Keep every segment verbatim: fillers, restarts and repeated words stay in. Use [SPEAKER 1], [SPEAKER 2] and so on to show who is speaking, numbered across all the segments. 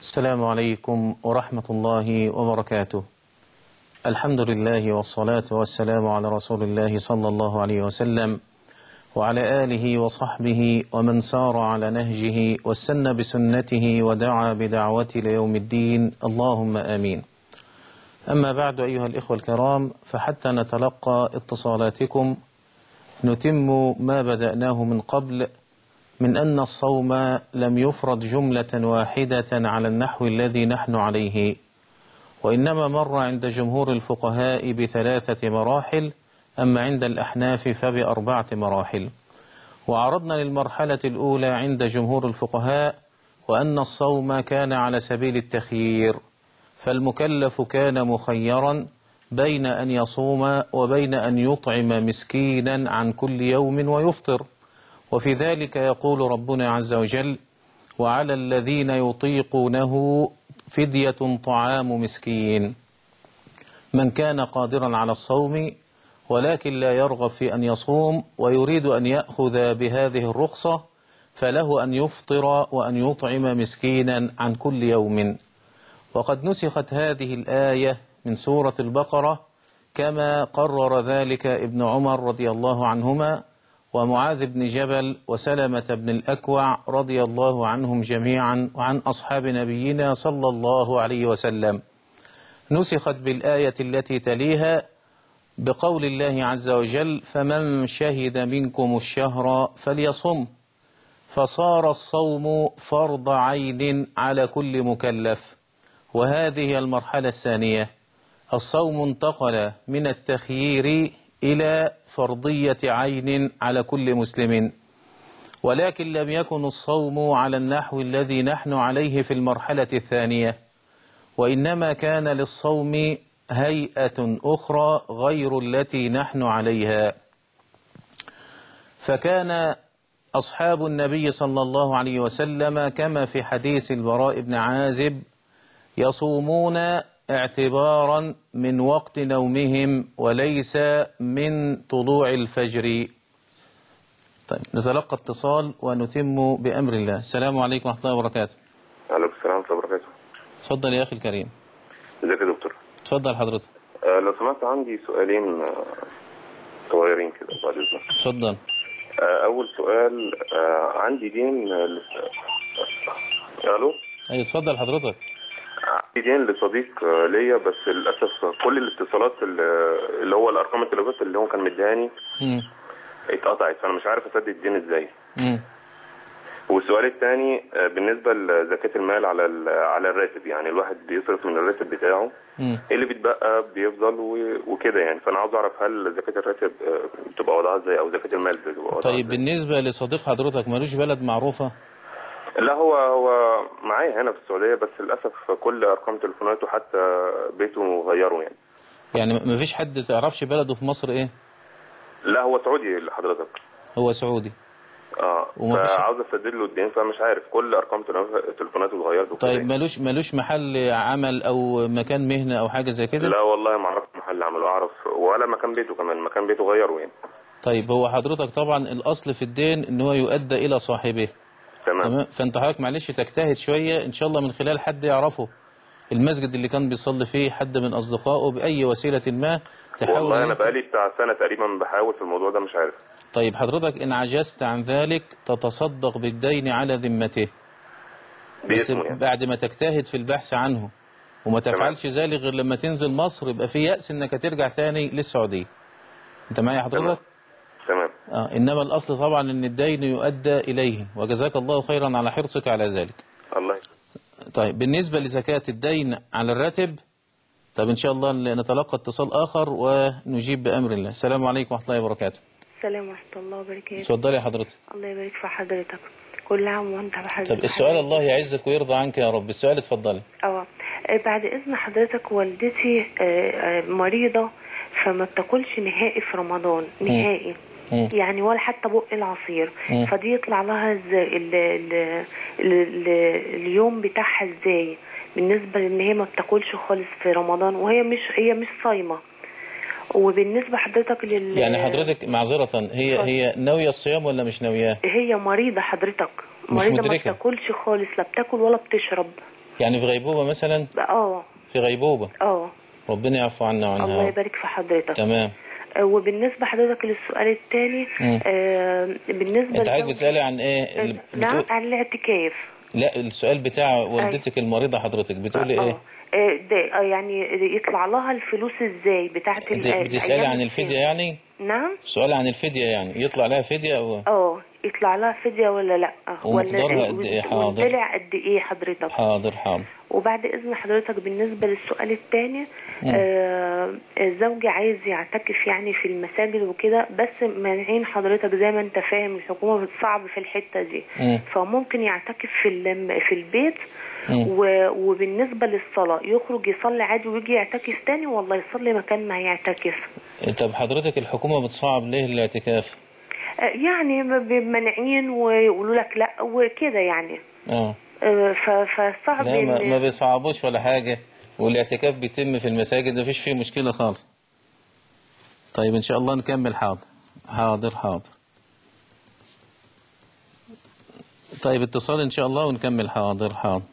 [SPEAKER 1] السلام عليكم ورحمة الله وبركاته. الحمد لله والصلاة والسلام على رسول الله صلى الله عليه وسلم وعلى آله وصحبه ومن سار على نهجه واستنى بسنته ودعا بدعوته ليوم الدين، اللهم آمين. أما بعد أيها الإخوة الكرام، فحتى نتلقى اتصالاتكم نتم ما بدأناه من قبل من أن الصوم لم يفرض جملة واحدة على النحو الذي نحن عليه، وإنما مر عند جمهور الفقهاء بثلاثة مراحل، أما عند الأحناف فبأربعة مراحل. وعرضنا للمرحلة الأولى عند جمهور الفقهاء وأن الصوم كان على سبيل التخيير، فالمكلف كان مخيرا بين أن يصوم وبين أن يطعم مسكينا عن كل يوم ويفطر. وفي ذلك يقول ربنا عز وجل: وعلى الذين يطيقونه فدية طعام مسكين. من كان قادرا على الصوم ولكن لا يرغب في أن يصوم ويريد أن يأخذ بهذه الرخصة فله أن يفطر وأن يطعم مسكينا عن كل يوم. وقد نسخت هذه الآية من سورة البقرة كما قرر ذلك ابن عمر رضي الله عنهما ومعاذ بن جبل وسلمة بن الأكوع رضي الله عنهم جميعا وعن أصحاب نبينا صلى الله عليه وسلم. نسخت بالآية التي تليها بقول الله عز وجل: فمن شهد منكم الشهر فليصم. فصار الصوم فرض عين على كل مكلف. وهذه المرحلة الثانية، الصوم انتقل من التخيير إلى فرضية عين على كل مسلم، ولكن لم يكن الصوم على النحو الذي نحن عليه في المرحلة الثانية، وإنما كان للصوم هيئة أخرى غير التي نحن عليها. فكان أصحاب النبي صلى الله عليه وسلم كما في حديث البراء بن عازب يصومون اعتبارا من وقت نومهم وليس من طلوع الفجر. طيب نتلقى اتصال ونتم بأمر الله. السلام عليكم ورحمة الله وبركاته.
[SPEAKER 2] وعليكم السلام ورحمة الله وبركاته.
[SPEAKER 1] تفضل يا أخي الكريم.
[SPEAKER 2] ازيك يا دكتور؟
[SPEAKER 1] تفضل حضرتك.
[SPEAKER 2] أه لو سمحت عندي سؤالين أه صغيرين كده بعد إذنك.
[SPEAKER 1] تفضل.
[SPEAKER 2] أه أول سؤال، أه عندي دين أه ألو؟
[SPEAKER 1] أيوة تفضل حضرتك.
[SPEAKER 2] عندي دين لصديق أه ليا، بس للأسف كل الاتصالات اللي هو الأرقام التليفونات اللي هو كان مديهاني اتقطعت، فأنا مش عارف أسدد الدين إزاي. امم والسؤال الثاني بالنسبة لزكاة المال على على الراتب، يعني الواحد بيصرف من الراتب بتاعه، ايه اللي بيتبقى بيفضل وكده يعني، فأنا عاوز أعرف هل زكاة الراتب بتبقى وضعها ازاي أو زكاة المال بتبقى وضعها
[SPEAKER 1] طيب ازاي؟ بالنسبة لصديق حضرتك مالوش بلد معروفة؟
[SPEAKER 2] لا هو هو معايا هنا في السعودية، بس للأسف كل أرقام تليفوناته حتى بيته غيره يعني.
[SPEAKER 1] يعني ما فيش حد تعرفش بلده في مصر ايه؟
[SPEAKER 2] لا هو سعودي لحضرتك.
[SPEAKER 1] هو سعودي.
[SPEAKER 2] اه فعاوز اسدد له الدين، فمش عارف كل ارقام تليفوناته اتغيرت.
[SPEAKER 1] طيب مالوش مالوش محل عمل او مكان مهنه او حاجه زي كده؟
[SPEAKER 2] لا والله ما اعرف محل عمل، اعرف ولا مكان بيته كمان، مكان بيته غيره يعني.
[SPEAKER 1] طيب هو حضرتك طبعا الاصل في الدين ان هو يؤدى الى صاحبه.
[SPEAKER 2] تمام. تمام.
[SPEAKER 1] فانت حضرتك معلش تجتهد شويه ان شاء الله من خلال حد يعرفه، المسجد اللي كان بيصلي فيه، حد من اصدقائه، باي وسيله ما تحاول.
[SPEAKER 2] والله انا بقالي بتاع سنه تقريبا بحاول في الموضوع ده مش عارف.
[SPEAKER 1] طيب حضرتك إن عجزت عن ذلك تتصدق بالدين على ذمته، بس يعني. بعد ما تجتهد في البحث عنه وما تفعلش ذلك غير لما تنزل مصر، يبقى في يأس إنك ترجع تاني للسعودية. أنت معايا حضرتك؟
[SPEAKER 2] تمام.
[SPEAKER 1] آه إنما الأصل طبعا إن الدين يؤدى إليه، وجزاك الله خيرا على حرصك على ذلك.
[SPEAKER 2] الله.
[SPEAKER 1] طيب بالنسبة لزكاة الدين على الراتب، طب إن شاء الله نتلقى اتصال آخر ونجيب بأمر الله. السلام عليكم ورحمة الله وبركاته.
[SPEAKER 3] السلام ورحمة الله وبركاته.
[SPEAKER 1] اتفضلي يا حضرتك.
[SPEAKER 3] الله يبارك في حضرتك، كل عام وانت بحضرتك.
[SPEAKER 1] طب السؤال الله يعزك ويرضى عنك يا رب. السؤال اتفضلي.
[SPEAKER 3] اه بعد اذن حضرتك، والدتي مريضة فما بتاكلش نهائي في رمضان، نهائي مم. يعني ولا حتى بق العصير. مم. فدي يطلع لها ازاي ال ال ال ال اليوم بتاعها ازاي بالنسبة لان هي ما بتاكلش خالص في رمضان، وهي مش هي مش صايمة. وبالنسبة حضرتك لل
[SPEAKER 1] يعني حضرتك معذرة هي ف... هي ناوية الصيام ولا مش ناوياه؟
[SPEAKER 3] هي مريضة حضرتك، مريضة ما بتاكلش خالص، لا بتاكل ولا بتشرب.
[SPEAKER 1] يعني في غيبوبة مثلا؟
[SPEAKER 3] اه
[SPEAKER 1] في غيبوبة.
[SPEAKER 3] اه
[SPEAKER 1] ربنا يعفو عنا وعنها.
[SPEAKER 3] الله يبارك في حضرتك.
[SPEAKER 1] تمام.
[SPEAKER 3] آه وبالنسبة حضرتك للسؤال الثاني، آه بالنسبة
[SPEAKER 1] انت حضرتك بتسألي عن ايه؟
[SPEAKER 3] ال... نعم عن الاعتكاف.
[SPEAKER 1] لا السؤال بتاع والدتك المريضة حضرتك بتقولي
[SPEAKER 3] آه.
[SPEAKER 1] ايه؟
[SPEAKER 3] اه ده يعني يطلع لها الفلوس ازاي بتاعت ال...
[SPEAKER 1] بتسألي عن الفدية يعني؟
[SPEAKER 3] نعم.
[SPEAKER 1] سؤال عن الفدية يعني يطلع لها فدية او
[SPEAKER 3] اه يطلع لها فدية ولا لا؟
[SPEAKER 1] ومقدارها قد ايه؟ حاضر.
[SPEAKER 3] وطلع قد ايه حضرتك؟
[SPEAKER 1] حاضر حاضر.
[SPEAKER 3] وبعد اذن حضرتك بالنسبة للسؤال الثاني، آه زوجي عايز يعتكف يعني في المساجد وكده، بس مانعين حضرتك زي ما انت فاهم الحكومة بتصعب في الحتة دي. مم. فممكن يعتكف في في البيت، وبالنسبة للصلاة يخرج يصلي عادي ويجي يعتكف تاني، والله يصلي مكان ما يعتكف.
[SPEAKER 1] طب حضرتك الحكومة بتصعب ليه الاعتكاف؟
[SPEAKER 3] يعني مانعين ويقولوا لك لا وكده يعني.
[SPEAKER 1] اه
[SPEAKER 3] فصعب.
[SPEAKER 1] لا ما, ما بيصعبوش ولا حاجة، والاعتكاف بيتم في المساجد مفيش فيه مشكلة خالص. طيب ان شاء الله نكمل. حاضر حاضر حاضر. طيب اتصال ان شاء الله ونكمل. حاضر حاضر.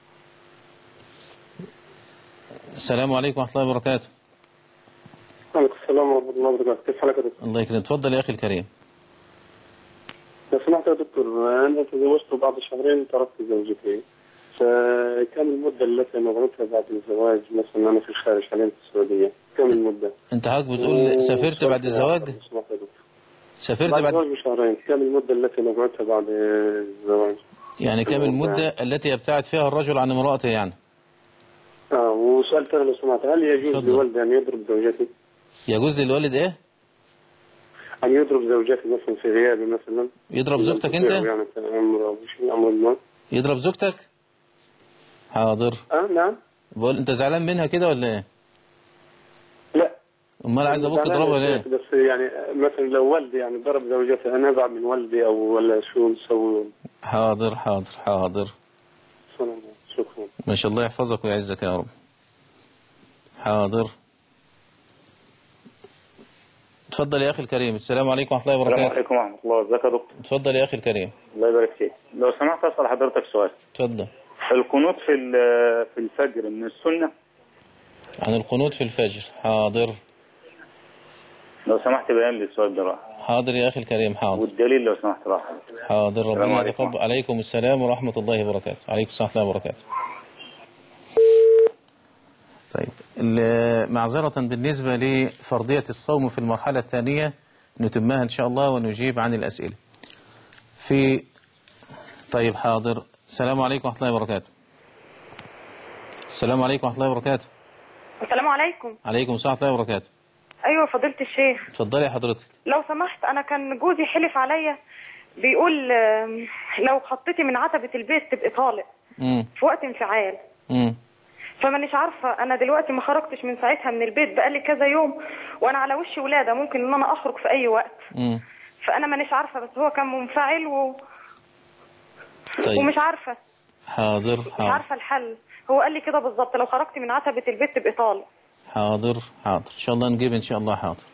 [SPEAKER 1] السلام عليكم ورحمة الله وبركاته.
[SPEAKER 4] وعليكم السلام ورحمة الله وبركاته. كيف حالك يا دكتور؟
[SPEAKER 1] الله يكرمك. اتفضل يا اخي الكريم.
[SPEAKER 4] لو سمحت يا دكتور، انا تزوجت بعد شهرين تركت زوجتي، فكم المدة التي نظرتها بعد الزواج؟ مثلا انا في الخارج حاليا في السعودية، كم المدة؟
[SPEAKER 1] انت حضرتك بتقول سافرت بعد الزواج؟ سافرت بعد
[SPEAKER 4] الزواج بشهرين، كم المدة التي نظرتها بعد الزواج؟
[SPEAKER 1] يعني كم المدة التي يبتعد فيها الرجل عن امرأته يعني؟
[SPEAKER 4] اه وسؤال ثاني لو سمحت، هل يجوز للوالد ان يضرب زوجته؟
[SPEAKER 1] يجوز للوالد ايه؟
[SPEAKER 4] أن يضرب زوجته مثلا في غيابي مثلا.
[SPEAKER 1] يضرب زوجتك أنت؟
[SPEAKER 4] يعني أمر المال.
[SPEAKER 1] يضرب زوجتك؟ حاضر.
[SPEAKER 4] أه نعم.
[SPEAKER 1] بقول أنت زعلان منها كده ولا إيه؟
[SPEAKER 4] لا.
[SPEAKER 1] أمال عايز أبوك يضربها ليه؟
[SPEAKER 4] بس يعني مثلا لو والدي يعني ضرب زوجته أنا أزعل من والدي أو ولا شو نسوي؟
[SPEAKER 1] حاضر حاضر حاضر.
[SPEAKER 4] شكرا.
[SPEAKER 1] ما شاء الله يحفظك ويعزك يا رب. حاضر. اتفضل يا اخي الكريم. السلام عليكم ورحمه الله وبركاته.
[SPEAKER 5] السلام عليكم ورحمه الله. ازيك يا دكتور؟
[SPEAKER 1] اتفضل يا اخي الكريم.
[SPEAKER 5] الله يبارك فيك. لو سمحت اسال حضرتك سؤال.
[SPEAKER 1] اتفضل.
[SPEAKER 5] القنوت في في الفجر من السنه؟
[SPEAKER 1] عن القنوت في الفجر. حاضر.
[SPEAKER 5] لو سمحت بيان لي السؤال ده بقى.
[SPEAKER 1] حاضر يا اخي الكريم. حاضر.
[SPEAKER 5] والدليل لو سمحت بقى.
[SPEAKER 1] حاضر. ربنا يتقبل. عليكم السلام ورحمه الله وبركاته. عليكم السلام ورحمه الله وبركاته. طيب معذرة بالنسبة لفرضية الصوم في المرحلة الثانية نتمها إن شاء الله ونجيب عن الأسئلة في. طيب حاضر. السلام عليكم ورحمة الله وبركاته. السلام عليكم ورحمة الله وبركاته.
[SPEAKER 6] السلام عليكم.
[SPEAKER 1] عليكم السلام ورحمة الله وبركاته.
[SPEAKER 6] أيوة فضيلة الشيخ.
[SPEAKER 1] اتفضلي يا حضرتك.
[SPEAKER 6] لو سمحت أنا كان جوزي حلف عليا بيقول لو خطيتي من عتبة البيت تبقي طالق في وقت انفعال.
[SPEAKER 1] امم
[SPEAKER 6] فمانيش عارفه انا دلوقتي ما خرجتش من ساعتها من البيت بقالي كذا يوم، وانا على وش ولاده ممكن ان انا اخرج في اي وقت.
[SPEAKER 1] امم
[SPEAKER 6] فانا مانيش عارفه، بس هو كان منفعل و...
[SPEAKER 1] طيب.
[SPEAKER 6] ومش عارفه.
[SPEAKER 1] حاضر
[SPEAKER 6] مش
[SPEAKER 1] حاضر.
[SPEAKER 6] عارفه الحل. هو قال لي كده بالظبط لو خرجتي من عتبه البيت تبقي طالق.
[SPEAKER 1] حاضر حاضر ان شاء الله نجيب ان شاء الله. حاضر.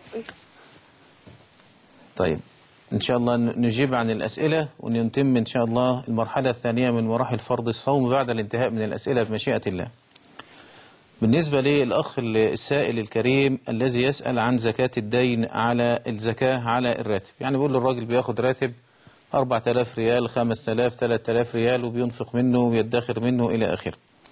[SPEAKER 1] طيب ان شاء الله نجيب عن الاسئله ونتم ان شاء الله المرحله الثانيه من مراحل فرض الصوم بعد الانتهاء من الاسئله بمشيئه الله. بالنسبة للأخ السائل الكريم الذي يسأل عن زكاة الدين على الزكاة على الراتب، يعني بيقول الراجل بياخد راتب أربعة آلاف ريال خمسة آلاف ثلاثة آلاف ريال وبينفق منه ويدخر منه إلى آخره.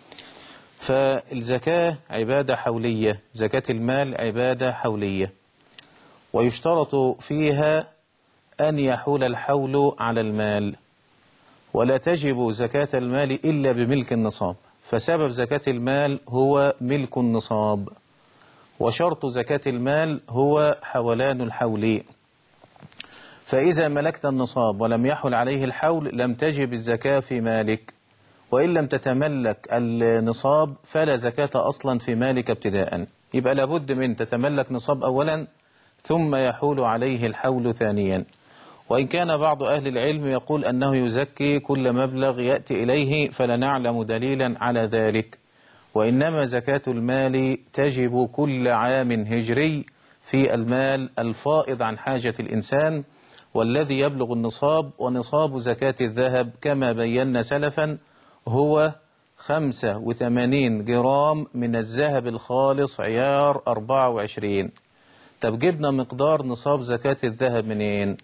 [SPEAKER 1] فالزكاة عبادة حولية، زكاة المال عبادة حولية، ويشترط فيها أن يحول الحول على المال، ولا تجب زكاة المال إلا بملك النصاب، فسبب زكاة المال هو ملك النصاب، وشرط زكاة المال هو حولان الحول. فإذا ملكت النصاب ولم يحل عليه الحول لم تجب الزكاة في مالك، وإن لم تتملك النصاب فلا زكاة أصلا في مالك ابتداء. يبقى لابد من تتملك نصاب أولا ثم يحول عليه الحول ثانيا. وإن كان بعض أهل العلم يقول أنه يزكي كل مبلغ يأتي إليه فلا نعلم دليلا على ذلك، وإنما زكاة المال تجب كل عام هجري في المال الفائض عن حاجة الإنسان والذي يبلغ النصاب. ونصاب زكاة الذهب كما بينا سلفا هو خمسة وثمانين جرام من الذهب الخالص عيار أربعة وعشرين. طب جبنا مقدار نصاب زكاة الذهب منين؟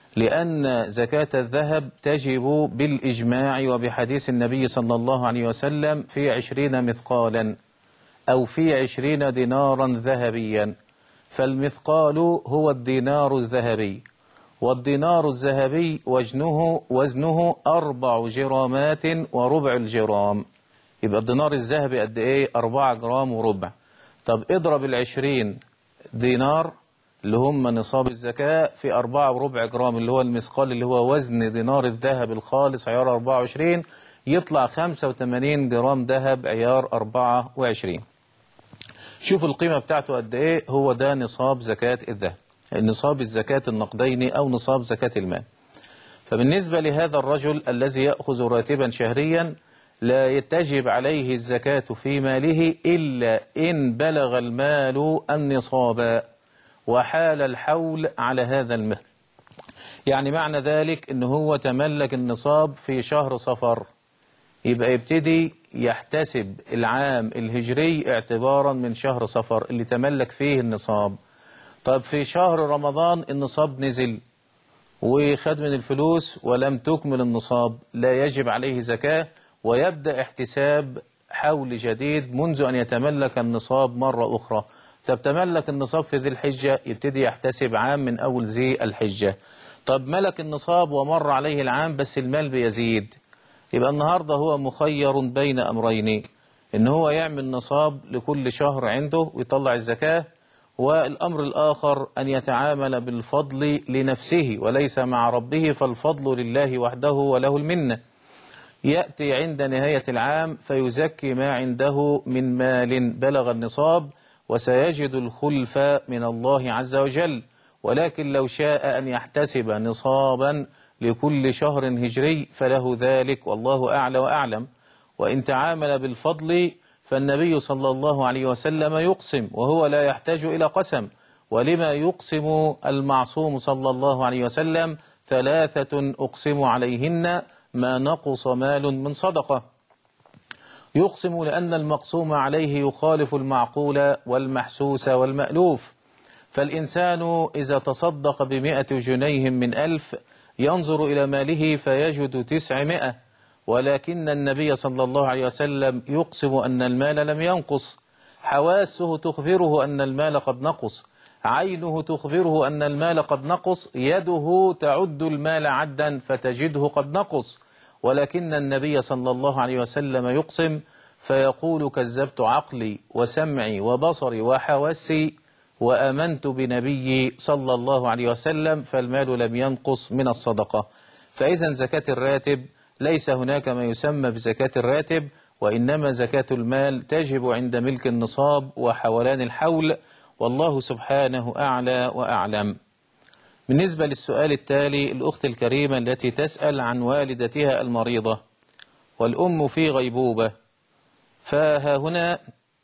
[SPEAKER 1] لأن زكاة الذهب تجب بالإجماع وبحديث النبي صلى الله عليه وسلم في عشرين مثقالا أو في عشرين دينارا ذهبيا. فالمثقال هو الدينار الذهبي، والدينار الذهبي وزنه وزنه أربع جرامات وربع الجرام. يبقى الدينار الذهبي قد إيه؟ أربعة جرام وربع. طب اضرب العشرين دينار اللي هم نصاب الزكاة في أربعة وربع جرام اللي هو المثقال اللي هو وزن دينار الذهب الخالص عيار أربعة وعشرين، يطلع خمسة وثمانين جرام ذهب عيار أربعة وعشرين. شوف القيمة بتاعته قد إيه، هو ده نصاب زكاة الذهب، نصاب الزكاة النقدين أو نصاب زكاة المال. فبالنسبة لهذا الرجل الذي يأخذ راتبا شهريا لا تجب عليه الزكاة في ماله إلا إن بلغ المال النصاب وحال الحول على هذا المال. يعني معنى ذلك إن هو تملك النصاب في شهر صفر، يبقى يبتدي يحتسب العام الهجري اعتبارا من شهر صفر اللي تملك فيه النصاب. طيب في شهر رمضان النصاب نزل وخد من الفلوس ولم تكمل النصاب، لا يجب عليه زكاة، ويبدأ احتساب حول جديد منذ أن يتملك النصاب مرة أخرى. طب تملك النصاب في ذي الحجة، يبتدي يحتسب عام من أول ذي الحجة. طب ملك النصاب ومر عليه العام بس المال بيزيد، يبقى النهاردة هو مخير بين أمرين، إن هو يعمل نصاب لكل شهر عنده ويطلع الزكاة، والأمر الآخر أن يتعامل بالفضل لنفسه وليس مع ربه، فالفضل لله وحده وله المنة. يأتي عند نهاية العام فيزكي ما عنده من مال بلغ النصاب وسيجد الخلف من الله عز وجل. ولكن لو شاء أن يحتسب نصابا لكل شهر هجري فله ذلك، والله أعلى وأعلم. وإن تعامل بالفضل فالنبي صلى الله عليه وسلم يقسم وهو لا يحتاج إلى قسم. ولما يقسم المعصوم صلى الله عليه وسلم؟ ثلاثة أقسم عليهن ما نقص مال من صدقة. يقسم لأن المقسوم عليه يخالف المعقول والمحسوس والمألوف. فالإنسان إذا تصدق بمئة جنيه من ألف ينظر إلى ماله فيجد تسعمائة، ولكن النبي صلى الله عليه وسلم يقسم أن المال لم ينقص. حواسه تخبره أن المال قد نقص، عينه تخبره أن المال قد نقص، يده تعد المال عدا فتجده قد نقص. ولكن النبي صلى الله عليه وسلم يقسم فيقول كذبت عقلي وسمعي وبصري وحواسي وآمنت بنبي صلى الله عليه وسلم، فالمال لم ينقص من الصدقة. فإذا زكاة الراتب ليس هناك ما يسمى بزكاة الراتب، وإنما زكاة المال تجب عند ملك النصاب وحولان الحول، والله سبحانه أعلى وأعلم. بالنسبة للسؤال التالي، الأخت الكريمة التي تسأل عن والدتها المريضة والأم في غيبوبة، فها هنا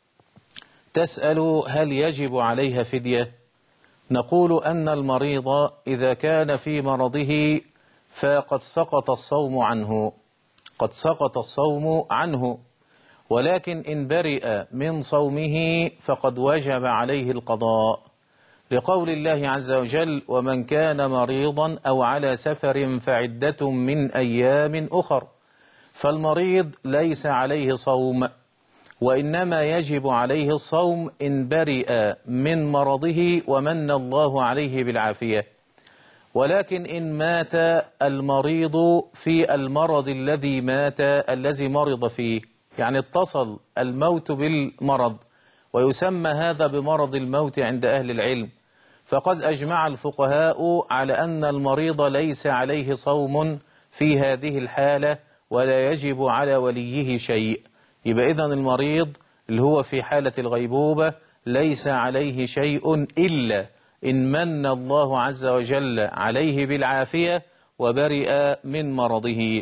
[SPEAKER 1] تسأل هل يجب عليها فدية؟ نقول أن المريض إذا كان في مرضه فقد سقط الصوم عنه، قد سقط الصوم عنه، ولكن إن برئ من صومه فقد وجب عليه القضاء، لقول الله عز وجل ومن كان مريضا أو على سفر فعدة من أيام أخر. فالمريض ليس عليه صوم، وإنما يجب عليه الصوم إن برئ من مرضه ومن الله عليه بالعافية. ولكن إن مات المريض في المرض الذي مات الذي مرض فيه، يعني اتصل الموت بالمرض، ويسمى هذا بمرض الموت عند أهل العلم، فقد أجمع الفقهاء على أن المريض ليس عليه صوم في هذه الحالة ولا يجب على وليه شيء. يبقى إذن المريض اللي هو في حالة الغيبوبة ليس عليه شيء إلا إن من الله عز وجل عليه بالعافية وبرئ من مرضه.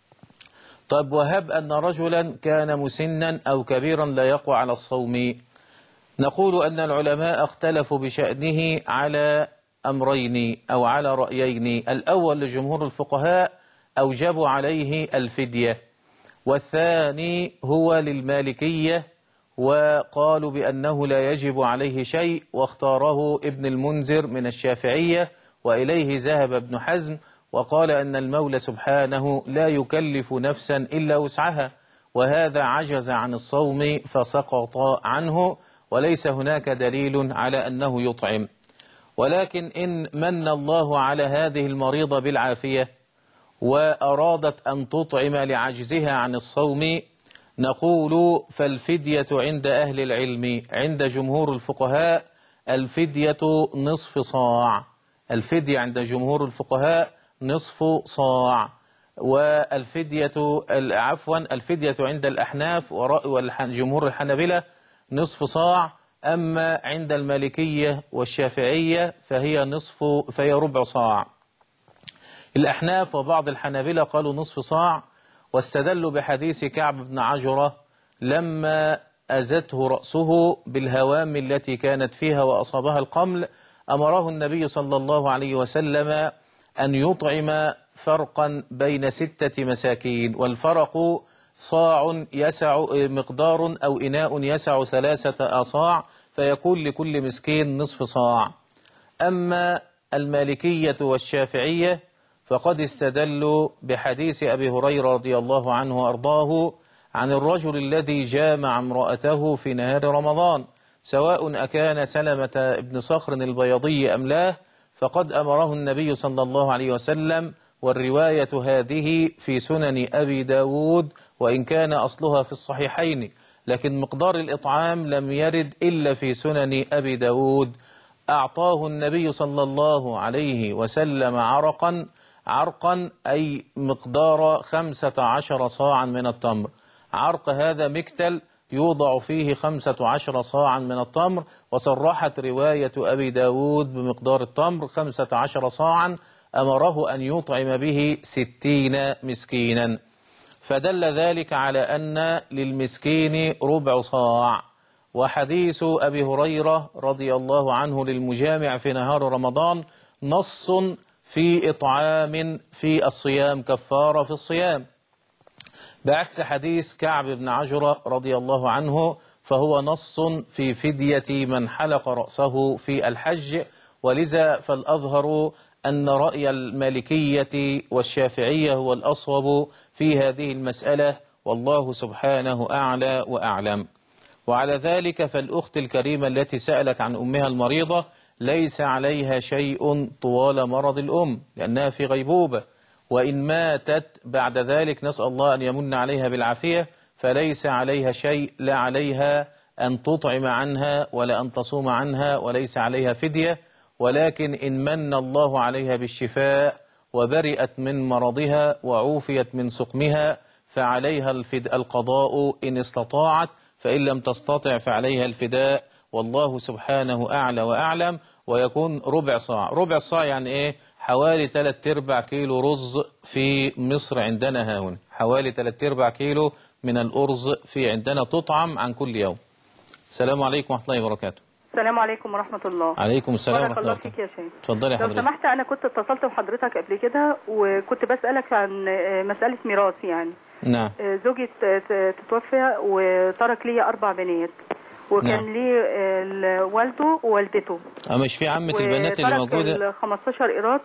[SPEAKER 1] طب وهب أن رجلا كان مسنا أو كبيرا لا يقوى على الصوم، نقول أن العلماء اختلفوا بشأنه على أمرين أو على رأيين. الأول لجمهور الفقهاء أوجبوا عليه الفدية، والثاني هو للمالكية، وقالوا بأنه لا يجب عليه شيء، واختاره ابن المنذر من الشافعية، وإليه ذهب ابن حزم، وقال أن المولى سبحانه لا يكلف نفسا إلا وسعها، وهذا عجز عن الصوم فسقط عنه، وليس هناك دليل على أنه يطعم. ولكن إن من الله على هذه المريضة بالعافية وأرادت أن تطعم لعجزها عن الصوم، نقول فالفدية عند أهل العلم عند جمهور الفقهاء الفدية نصف صاع. الفدية عند جمهور الفقهاء نصف صاع. والفدية عفوا الفدية عند الأحناف وجمهور الحنابلة نصف صاع. أما عند المالكية والشافعية فهي نصف فهي ربع صاع. الأحناف وبعض الحنابلة قالوا نصف صاع، واستدلوا بحديث كعب بن عجرة لما أزته رأسه بالهوام التي كانت فيها وأصابها القمل، أمره النبي صلى الله عليه وسلم أن يطعم فرقا بين ستة مساكين، والفرق صاع يسع مقدار أو إناء يسع ثلاثة أصاع، فيكون لكل مسكين نصف صاع. أما المالكية والشافعية فقد استدلوا بحديث أبي هريرة رضي الله عنه وأرضاه عن الرجل الذي جامع امرأته في نهار رمضان، سواء أكان سلمة بن صخر البيضي أم لا، فقد أمره النبي صلى الله عليه وسلم، والرواية هذه في سنن أبي داود وإن كان أصلها في الصحيحين، لكن مقدار الإطعام لم يرد إلا في سنن أبي داود. أعطاه النبي صلى الله عليه وسلم عرقا عرقا أي مقدار خمسة عشر صاعا من التمر. عرق هذا مكتل يوضع فيه خمسة عشر صاعا من التمر، وصرحت رواية أبي داود بمقدار التمر خمسة عشر صاعا، أمره أن يطعم به ستين مسكينا، فدل ذلك على أن للمسكين ربع صاع. وحديث أبي هريرة رضي الله عنه للمجامع في نهار رمضان نص في إطعام في الصيام كفارة في الصيام، بعكس حديث كعب بن عجرة رضي الله عنه فهو نص في فدية من حلق رأسه في الحج. ولذا فالأظهر أن رأي المالكية والشافعية هو الأصوب في هذه المسألة، والله سبحانه أعلى وأعلم. وعلى ذلك فالأخت الكريمة التي سألت عن أمها المريضة ليس عليها شيء طوال مرض الأم لأنها في غيبوبة، وإن ماتت بعد ذلك نسأل الله أن يمن عليها بالعافية فليس عليها شيء، لا عليها أن تطعم عنها ولا أن تصوم عنها وليس عليها فدية، ولكن إن من الله عليها بالشفاء وبرئت من مرضها وعوفيت من سقمها فعليها الفد القضاء إن استطاعت، فإن لم تستطع فعليها الفداء، والله سبحانه أعلى وأعلم. ويكون ربع صاع. ربع صاع يعني إيه؟ حوالي ثلاث ارباع كيلو رز في مصر عندنا ها هنا، حوالي ثلاث ارباع كيلو من الأرز في عندنا تطعم عن كل يوم. السلام عليكم ورحمة الله وبركاته.
[SPEAKER 6] السلام عليكم ورحمة الله.
[SPEAKER 1] عليكم السلام ورحمة الله
[SPEAKER 6] وبركاته. يا شيخ
[SPEAKER 1] اتفضلي يا حضرتك.
[SPEAKER 6] لو سمحت أنا كنت اتصلت بحضرتك قبل كده وكنت بسألك عن مسألة ميراث. يعني
[SPEAKER 1] نعم.
[SPEAKER 6] زوجي تتوفى وترك لي أربع بنات، وكان نعم. لي والده ووالدته.
[SPEAKER 1] أه مش في عمة البنات اللي موجودة؟
[SPEAKER 6] ال خمستاشر قيراط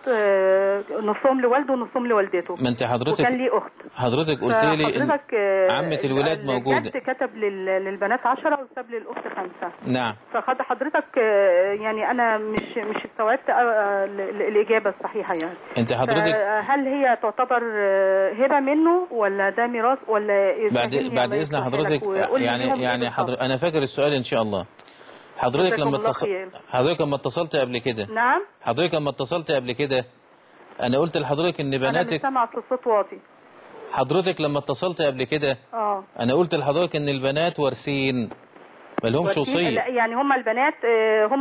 [SPEAKER 6] نصهم لوالده ونصهم لوالدته.
[SPEAKER 1] ما أنت حضرتك
[SPEAKER 6] وكان لي أخت.
[SPEAKER 1] حضرتك قلت لي إن عمة الولاد موجودة.
[SPEAKER 6] الجد كتب للبنات عشرة وساب للأخت خمسة.
[SPEAKER 1] نعم.
[SPEAKER 6] فخد حضرتك يعني أنا مش مش استوعبت الإجابة الصحيحة. يعني
[SPEAKER 1] أنت حضرتك
[SPEAKER 6] هل هي تعتبر هبة منه ولا ده ميراث ولا
[SPEAKER 1] بعد بعد إذن حضرتك يعني يعني حضرتك أنا فاكر السؤال إن شاء الله. حضرتك لما اتصل حضرتك لما اتصلت قبل كده
[SPEAKER 6] نعم
[SPEAKER 1] حضرتك لما اتصلت قبل كده أنا قلت لحضرتك إن بناتك
[SPEAKER 6] أنا مش سامعة الصوت واطي.
[SPEAKER 1] حضرتك لما اتصلت قبل كده
[SPEAKER 6] اه
[SPEAKER 1] أنا قلت لحضرتك إن البنات وارثين ما لهمش وصية.
[SPEAKER 6] يعني هم البنات هم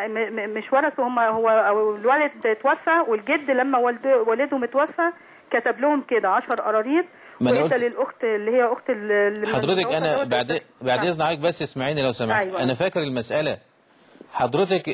[SPEAKER 6] مش ورثوا، هم هو الولد توفى والجد لما والده متوفى كتب لهم كده عشر قراريط وإدى للأخت اللي هي أخت اللي
[SPEAKER 1] حضرتك أنا بعد بعد إذن حضرتك بس اسمعيني لو سمحت. أيوة. أنا فاكر المسألة. حضرتك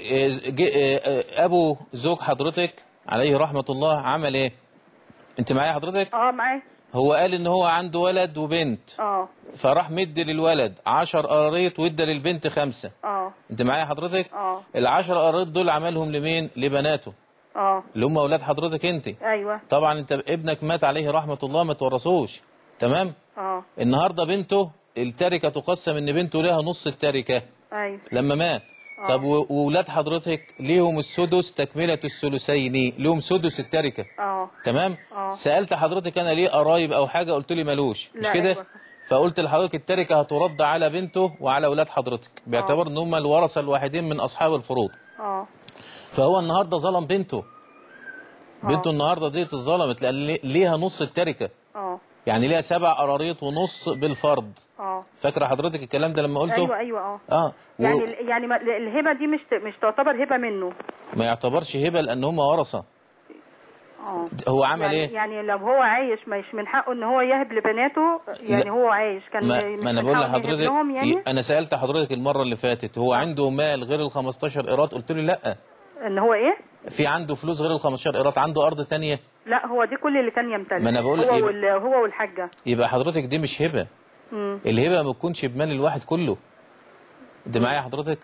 [SPEAKER 1] أبو زوج حضرتك عليه رحمة الله عمل إيه؟ أنت معايا حضرتك؟
[SPEAKER 6] أه معايا.
[SPEAKER 1] هو قال ان هو عنده ولد وبنت.
[SPEAKER 6] اه
[SPEAKER 1] فراح مدي للولد عشر قراريط وادى للبنت خمسة.
[SPEAKER 6] اه
[SPEAKER 1] انت معايا حضرتك؟
[SPEAKER 6] اه
[SPEAKER 1] العشر قراريط دول عملهم لمين؟ لبناته.
[SPEAKER 6] اه
[SPEAKER 1] اللي هم اولاد حضرتك انت.
[SPEAKER 6] ايوه
[SPEAKER 1] طبعا انت ابنك مات عليه رحمة الله، ما تورثوش. تمام؟
[SPEAKER 6] اه
[SPEAKER 1] النهارده بنته التركة تقسم ان بنته لها نص التركة
[SPEAKER 6] ايوه
[SPEAKER 1] لما مات.
[SPEAKER 6] آه.
[SPEAKER 1] طب وولاد حضرتك ليهم السدس تكملة الثلثين، ليهم سدس التركة.
[SPEAKER 6] اه
[SPEAKER 1] تمام؟
[SPEAKER 6] آه.
[SPEAKER 1] سألت حضرتك انا ليه قرايب او حاجة، قلت لي ملوش، مش كده؟
[SPEAKER 6] أيوة.
[SPEAKER 1] فقلت لحضرتك التركة هترد على بنته وعلى ولاد حضرتك باعتبار ان هم الورثة الواحدين من اصحاب الفروض.
[SPEAKER 6] اه
[SPEAKER 1] فهو النهارده ظلم بنته. بنته النهارده ديت اتظلمت لان ليها نص التركة.
[SPEAKER 6] اه
[SPEAKER 1] يعني ليها سبع قراريط ونص بالفرض.
[SPEAKER 6] اه
[SPEAKER 1] فاكره حضرتك الكلام ده لما قلته؟
[SPEAKER 6] ايوه ايوه اه
[SPEAKER 1] اه و...
[SPEAKER 6] يعني يعني ما- الهبه دي مش مش تعتبر هبه منه.
[SPEAKER 1] ما يعتبرش هبه لان هم ورثه.
[SPEAKER 6] اه
[SPEAKER 1] هو عمل
[SPEAKER 6] يعني
[SPEAKER 1] ايه؟
[SPEAKER 6] يعني لو هو عايش مش من حقه ان هو يهب لبناته، يعني
[SPEAKER 1] لا.
[SPEAKER 6] هو عايش كان
[SPEAKER 1] ما,
[SPEAKER 6] مش
[SPEAKER 1] ما انا
[SPEAKER 6] من
[SPEAKER 1] بقول
[SPEAKER 6] حقه إنه يهب
[SPEAKER 1] لحضرتك
[SPEAKER 6] لهم يعني؟
[SPEAKER 1] انا سالت حضرتك المره اللي فاتت هو
[SPEAKER 6] آه.
[SPEAKER 1] عنده مال غير ال خمستاشر قيراط، قلت لي لا.
[SPEAKER 6] ان هو ايه؟
[SPEAKER 1] في عنده فلوس غير ال خمستاشر قيراط، عنده ارض ثانيه؟
[SPEAKER 6] لا هو دي كل اللي كان يمتلك.
[SPEAKER 1] ما أنا بقول
[SPEAKER 6] هو
[SPEAKER 1] يبقى-
[SPEAKER 6] وال... هو والحاجه.
[SPEAKER 1] يبقى حضرتك دي مش هبه.
[SPEAKER 6] امم
[SPEAKER 1] الهبه ما تكونش بمال الواحد كله. انت معايا حضرتك؟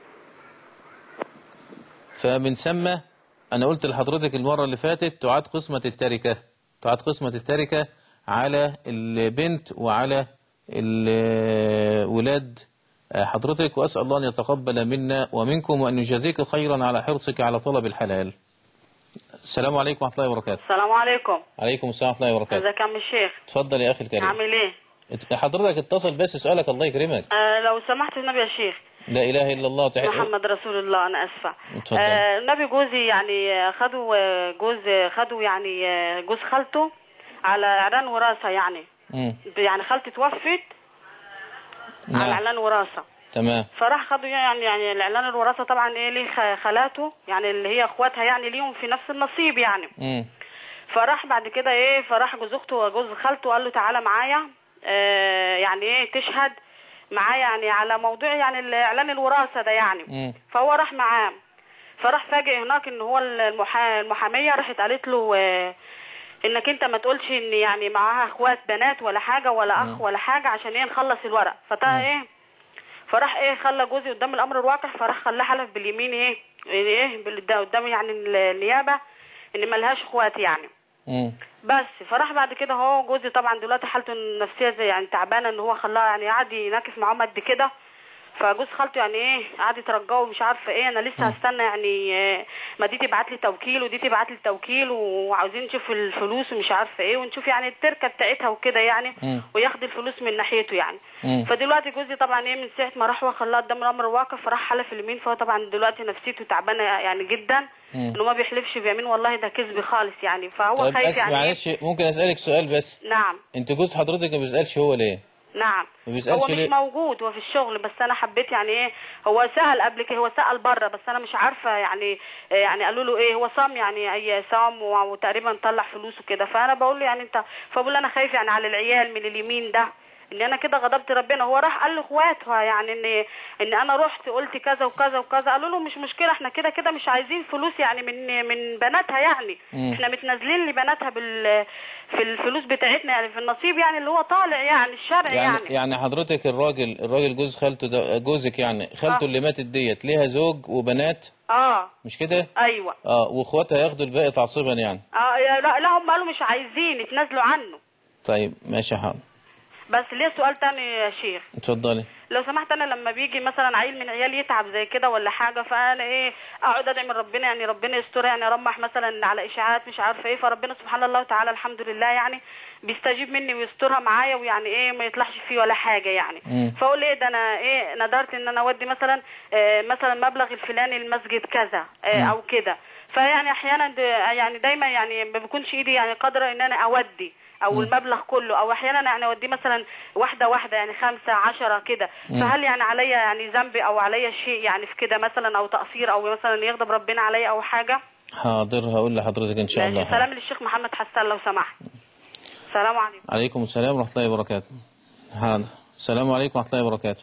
[SPEAKER 1] فمن ثم انا قلت لحضرتك المره اللي فاتت تعاد قسمه التركه، تعاد قسمه التركه على البنت وعلى الولاد حضرتك، واسال الله ان يتقبل منا ومنكم وان يجازيك خيرا على حرصك على طلب الحلال. السلام عليكم ورحمه الله وبركاته.
[SPEAKER 7] السلام عليكم.
[SPEAKER 1] عليكم السلام ورحمه الله وبركاته.
[SPEAKER 7] ازيك يا عم الشيخ؟
[SPEAKER 1] اتفضل يا اخي الكريم.
[SPEAKER 7] عامل ايه؟
[SPEAKER 1] حضرتك اتصل بس سؤالك الله يكرمك.
[SPEAKER 7] آه لو سمحت النبي يا شيخ.
[SPEAKER 1] لا اله الا الله تعالى.
[SPEAKER 7] محمد رسول الله. انا اسفه.
[SPEAKER 1] اتفضل.
[SPEAKER 7] آه النبي جوزي يعني خدوا جوز خدوا يعني جوز خالته على اعلان وراثه يعني.
[SPEAKER 1] امم
[SPEAKER 7] يعني خالتي توفت
[SPEAKER 1] نعم.
[SPEAKER 7] على اعلان وراثه.
[SPEAKER 1] تمام.
[SPEAKER 7] فراح خدوا يعني يعني الاعلان الوراثه طبعا ايه ليه خالاته يعني اللي هي اخواتها يعني ليهم في نفس النصيب يعني.
[SPEAKER 1] امم
[SPEAKER 7] فراح بعد كده ايه فراح جوز اخته وجوز خالته قال له تعالى معايا آه يعني ايه تشهد معايا يعني على موضوع يعني الاعلان الوراثه ده يعني.
[SPEAKER 1] مم.
[SPEAKER 7] فهو راح معاه. فراح فاجئ هناك ان هو المحا... المحاميه راحت قالت له آه انك انت ما تقولش ان يعني معاها اخوات بنات ولا حاجه ولا اخ
[SPEAKER 1] مم.
[SPEAKER 7] ولا حاجه عشان ايه نخلص الورق. فتا ايه فراح ايه خلى جوزي قدام الامر الواقع. فراح خلاه حلف باليمين ايه ايه قدام يعني النيابه ان ملهاش اخوات يعني.
[SPEAKER 1] امم
[SPEAKER 7] بس فراح بعد كده هو جوزي طبعا دلوقتي حالته النفسيه زي يعني تعبانه ان هو خلاها يعني قعد يناكف معاهم قد كده. فجوز خالته يعني ايه قعد يترجاه ومش عارفه ايه انا لسه هستنى يعني إيه ما دي تبعت لي توكيل ودي تبعت لي توكيل وعاوزين نشوف الفلوس ومش عارفه ايه ونشوف يعني التركه بتاعتها وكده يعني
[SPEAKER 1] مم.
[SPEAKER 7] وياخد الفلوس من ناحيته يعني.
[SPEAKER 1] مم.
[SPEAKER 7] فدلوقتي جوزي طبعا ايه من ساعه ما راح وخلاها قدام الامر الواقع فراح حلف اليمين. فهو طبعا دلوقتي نفسيته تعبانه يعني جدا انه ما بيحلفش بيمين والله ده كذب خالص يعني. فهو
[SPEAKER 1] طيب
[SPEAKER 7] خايف
[SPEAKER 1] أس...
[SPEAKER 7] يعني
[SPEAKER 1] معلش ممكن اسالك سؤال بس؟
[SPEAKER 7] نعم.
[SPEAKER 1] انت جوز حضرتك ما بيسالش هو ليه؟
[SPEAKER 7] نعم.
[SPEAKER 1] ما بيسالش
[SPEAKER 7] هو مش
[SPEAKER 1] ليه؟
[SPEAKER 7] موجود هو في الشغل بس انا حبيت يعني ايه هو سأل قبل كده هو سأل بره بس انا مش عارفه يعني يعني قالوا له ايه هو صام يعني اي صام وتقريبا طلع فلوس وكده. فانا بقول له يعني انت فبقول له انا خايف يعني على العيال من اليمين ده ان انا كده غضبت ربنا. هو راح قال لاخواتها يعني ان ان انا رحت قلت كذا وكذا وكذا. قالوا له مش مشكله احنا كده كده مش عايزين فلوس يعني من من بناتها يعني.
[SPEAKER 1] مم.
[SPEAKER 7] احنا متنازلين لبناتها بال في الفلوس بتاعتنا يعني في النصيب يعني اللي هو طالع يعني الشرع
[SPEAKER 1] يعني
[SPEAKER 7] يعني.
[SPEAKER 1] يعني حضرتك الراجل الراجل جوز خالته ده جوزك يعني خالته
[SPEAKER 7] آه.
[SPEAKER 1] اللي ماتت ديت ليها زوج وبنات
[SPEAKER 7] اه
[SPEAKER 1] مش كده؟
[SPEAKER 7] ايوه.
[SPEAKER 1] اه واخواتها ياخدوا الباقي تعصيبا يعني.
[SPEAKER 7] اه لا لا هم قالوا مش عايزين يتنازلوا عنه.
[SPEAKER 1] طيب ماشي حاضر.
[SPEAKER 7] بس ليه سؤال تاني يا شيخ؟
[SPEAKER 1] اتفضلي.
[SPEAKER 7] لو سمحت انا لما بيجي مثلا عيل من عيال يتعب زي كده ولا حاجه فانا ايه اقعد ادعي من ربنا يعني ربنا يستر يعني ارمح مثلا على اشاعات مش عارفه ايه فربنا سبحان الله تعالى الحمد لله يعني بيستجيب مني ويسترها معايا ويعني ايه ما يطلعش فيه ولا حاجه يعني.
[SPEAKER 1] مم.
[SPEAKER 7] فاقول ايه ده انا ايه ندرت ان انا اودي مثلا آه مثلا مبلغ الفلاني المسجد كذا آه او كده. فيعني احيانا يعني دايما يعني ما بيكونش ايدي يعني قادره ان انا اودي او
[SPEAKER 1] مم.
[SPEAKER 7] المبلغ كله او احيانا يعني اوديه مثلا واحده واحده يعني خمسة عشرة كده. فهل يعني عليا يعني ذنب او عليا شيء يعني في كده مثلا او تقصير او مثلا يغضب ربنا عليا او حاجه؟
[SPEAKER 1] حاضر هقول لحضرتك ان شاء الله.
[SPEAKER 7] سلام للشيخ محمد حسان لو سمحت. السلام عليكم.
[SPEAKER 1] عليكم السلام ورحمه الله وبركاته. حاضر. السلام عليكم ورحمه الله وبركاته.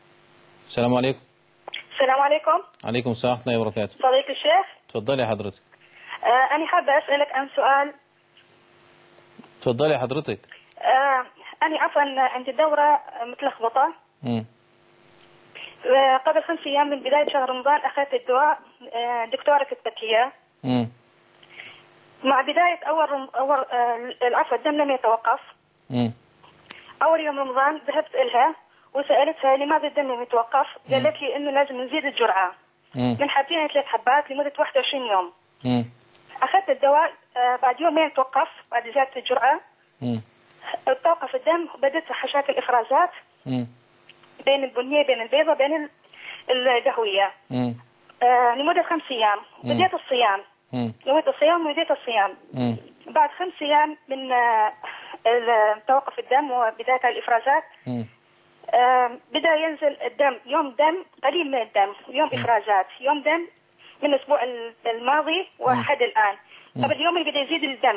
[SPEAKER 1] السلام عليكم.
[SPEAKER 8] السلام عليكم.
[SPEAKER 1] عليكم السلام ورحمه الله وبركاته.
[SPEAKER 8] صديقي الشيخ.
[SPEAKER 1] اتفضلي يا حضرتك.
[SPEAKER 8] آه أنا حابة أسألك عن سؤال.
[SPEAKER 1] اتفضلي يا حضرتك.
[SPEAKER 8] آه أنا عفوا عندي دورة متلخبطة.
[SPEAKER 1] امم
[SPEAKER 8] آه قبل خمس أيام من بداية شهر رمضان أخذت الدواء، آه دكتورة كتبت لي.
[SPEAKER 1] امم
[SPEAKER 8] مع بداية أول رم... أول آه العفو الدم لم يتوقف.
[SPEAKER 1] امم
[SPEAKER 8] أول يوم رمضان ذهبت إلها وسألتها لماذا الدم لم يتوقف؟ قالت لي إنه لازم نزيد الجرعة
[SPEAKER 1] مم.
[SPEAKER 8] من حبتين إلى ثلاث حبات لمدة واحد وعشرين يوم.
[SPEAKER 1] امم
[SPEAKER 8] أخذت الدواء، آه بعد يومين توقف بعد زيادة الجرعة.
[SPEAKER 1] امم
[SPEAKER 8] توقف الدم، بدأت حشاة الإفرازات
[SPEAKER 1] امم
[SPEAKER 8] بين البنية بين البيضة بين القهوية.
[SPEAKER 1] امم
[SPEAKER 8] آه لمدة خمس أيام. بديت الصيام.
[SPEAKER 1] امم
[SPEAKER 8] نويت الصيام وبديت الصيام.
[SPEAKER 1] امم
[SPEAKER 8] بعد خمس أيام من آه توقف الدم وبداية الإفرازات،
[SPEAKER 1] امم
[SPEAKER 8] آه بدأ ينزل الدم، يوم دم قليل من الدم، يوم إفرازات، يوم دم من الأسبوع الماضي وحد الآن. طب اليوم اللي بدأ يزيد الدم،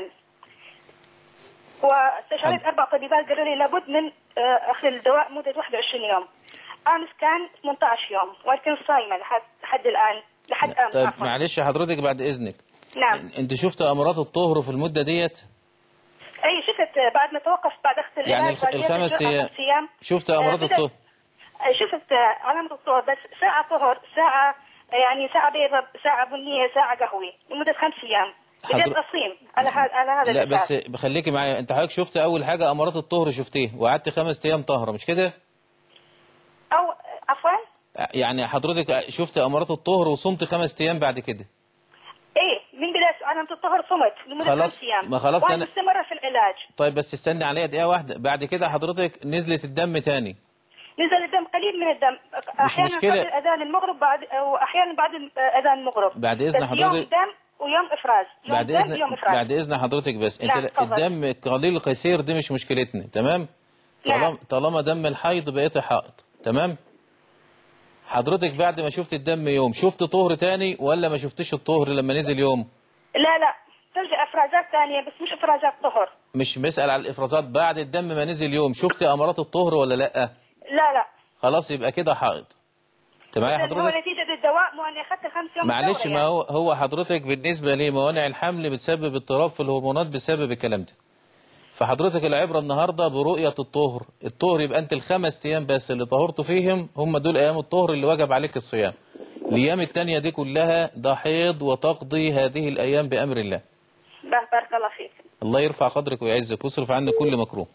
[SPEAKER 8] واستشارت أربع طبيبات قالوا لي لابد من آه أخذ الدواء مدة واحد وعشرين يوم. أمس كان ثمانية عشر يوم ولكن صايمة لحد لحد الآن لحد أمس.
[SPEAKER 1] طيب
[SPEAKER 8] عفوا.
[SPEAKER 1] معلش حضرتك بعد إذنك،
[SPEAKER 8] نعم.
[SPEAKER 1] أنت شفت أمراض الطهر في المدة ديت؟
[SPEAKER 8] أي شفت بعد ما توقف بعد أخذ العلاج
[SPEAKER 1] يعني
[SPEAKER 8] بعد
[SPEAKER 1] الخمس
[SPEAKER 8] أيام
[SPEAKER 1] أيام شفت أمراض
[SPEAKER 8] آه
[SPEAKER 1] الطهر؟
[SPEAKER 8] شفت علامة الطهر، بس ساعة طهر، ساعة يعني ساعة بيضة، ساعة بنية، ساعة قهوي لمدة خمس أيام. بديت أصيم على هذا على هذا
[SPEAKER 1] لا
[SPEAKER 8] الأساس.
[SPEAKER 1] بس بخليكي معايا، أنت حضرتك شفت أول حاجة أمراض الطهر شفتيه وقعدت خمس أيام طهرة مش كده؟
[SPEAKER 8] أو عفوا؟
[SPEAKER 1] يعني حضرتك شفت أمراض الطهر وصمت خمس أيام بعد كده؟
[SPEAKER 8] إيه من بداية علامة الطهر صمت لمدة
[SPEAKER 1] خلاص
[SPEAKER 8] خمس أيام.
[SPEAKER 1] ما خلاص
[SPEAKER 8] وأنا
[SPEAKER 1] أنا
[SPEAKER 8] مستمرة في العلاج.
[SPEAKER 1] طيب بس استني عليا دقيقة واحدة، بعد كده حضرتك نزلت الدم تاني؟
[SPEAKER 8] نزل الدم قليل من الدم،
[SPEAKER 1] مش
[SPEAKER 8] أحيانا
[SPEAKER 1] مشكلة.
[SPEAKER 8] قبل أذان المغرب بعد وأحيانا بعد أذان المغرب.
[SPEAKER 1] بعد إذن
[SPEAKER 8] بس
[SPEAKER 1] حضرتك
[SPEAKER 8] يوم دم ويوم إفراز. يوم
[SPEAKER 1] بعد
[SPEAKER 8] دم
[SPEAKER 1] إذن
[SPEAKER 8] يوم إفراز.
[SPEAKER 1] بعد إذن حضرتك بس
[SPEAKER 8] نعم،
[SPEAKER 1] أنت
[SPEAKER 8] تفضل.
[SPEAKER 1] الدم قليل قصير دي مش مشكلتنا، تمام؟ طالما
[SPEAKER 8] نعم.
[SPEAKER 1] طالما دم الحيض بقيت حائض، تمام؟ حضرتك بعد ما شفت الدم يوم شفت طهر تاني ولا ما شفتش الطهر لما نزل يوم؟
[SPEAKER 8] لا لا ترجع إفرازات ثانية بس مش إفرازات طهر.
[SPEAKER 1] مش بسأل على الإفرازات، بعد الدم ما نزل يوم شفت أمارات الطهر ولا لأ؟
[SPEAKER 8] لا لا.
[SPEAKER 1] خلاص يبقى كده حائض. انت معايا
[SPEAKER 8] هو
[SPEAKER 1] حضرتك؟
[SPEAKER 8] نتيجة الدواء مو اني اخذت خمس يوم
[SPEAKER 1] معلش
[SPEAKER 8] الدورة
[SPEAKER 1] ما
[SPEAKER 8] يعني.
[SPEAKER 1] هو هو حضرتك بالنسبة لموانع الحمل بتسبب اضطراب في الهرمونات بسبب الكلام ده. فحضرتك العبرة النهاردة برؤية الطهر، الطهر يبقى انت الخمس ايام بس اللي طهرت فيهم هم دول ايام الطهر اللي وجب عليك الصيام. الايام التانية دي كلها ده حيض وتقضي هذه الايام بامر الله.
[SPEAKER 8] بارك الله فيك.
[SPEAKER 1] الله يرفع قدرك ويعزك ويصرف عنك كل مكروه.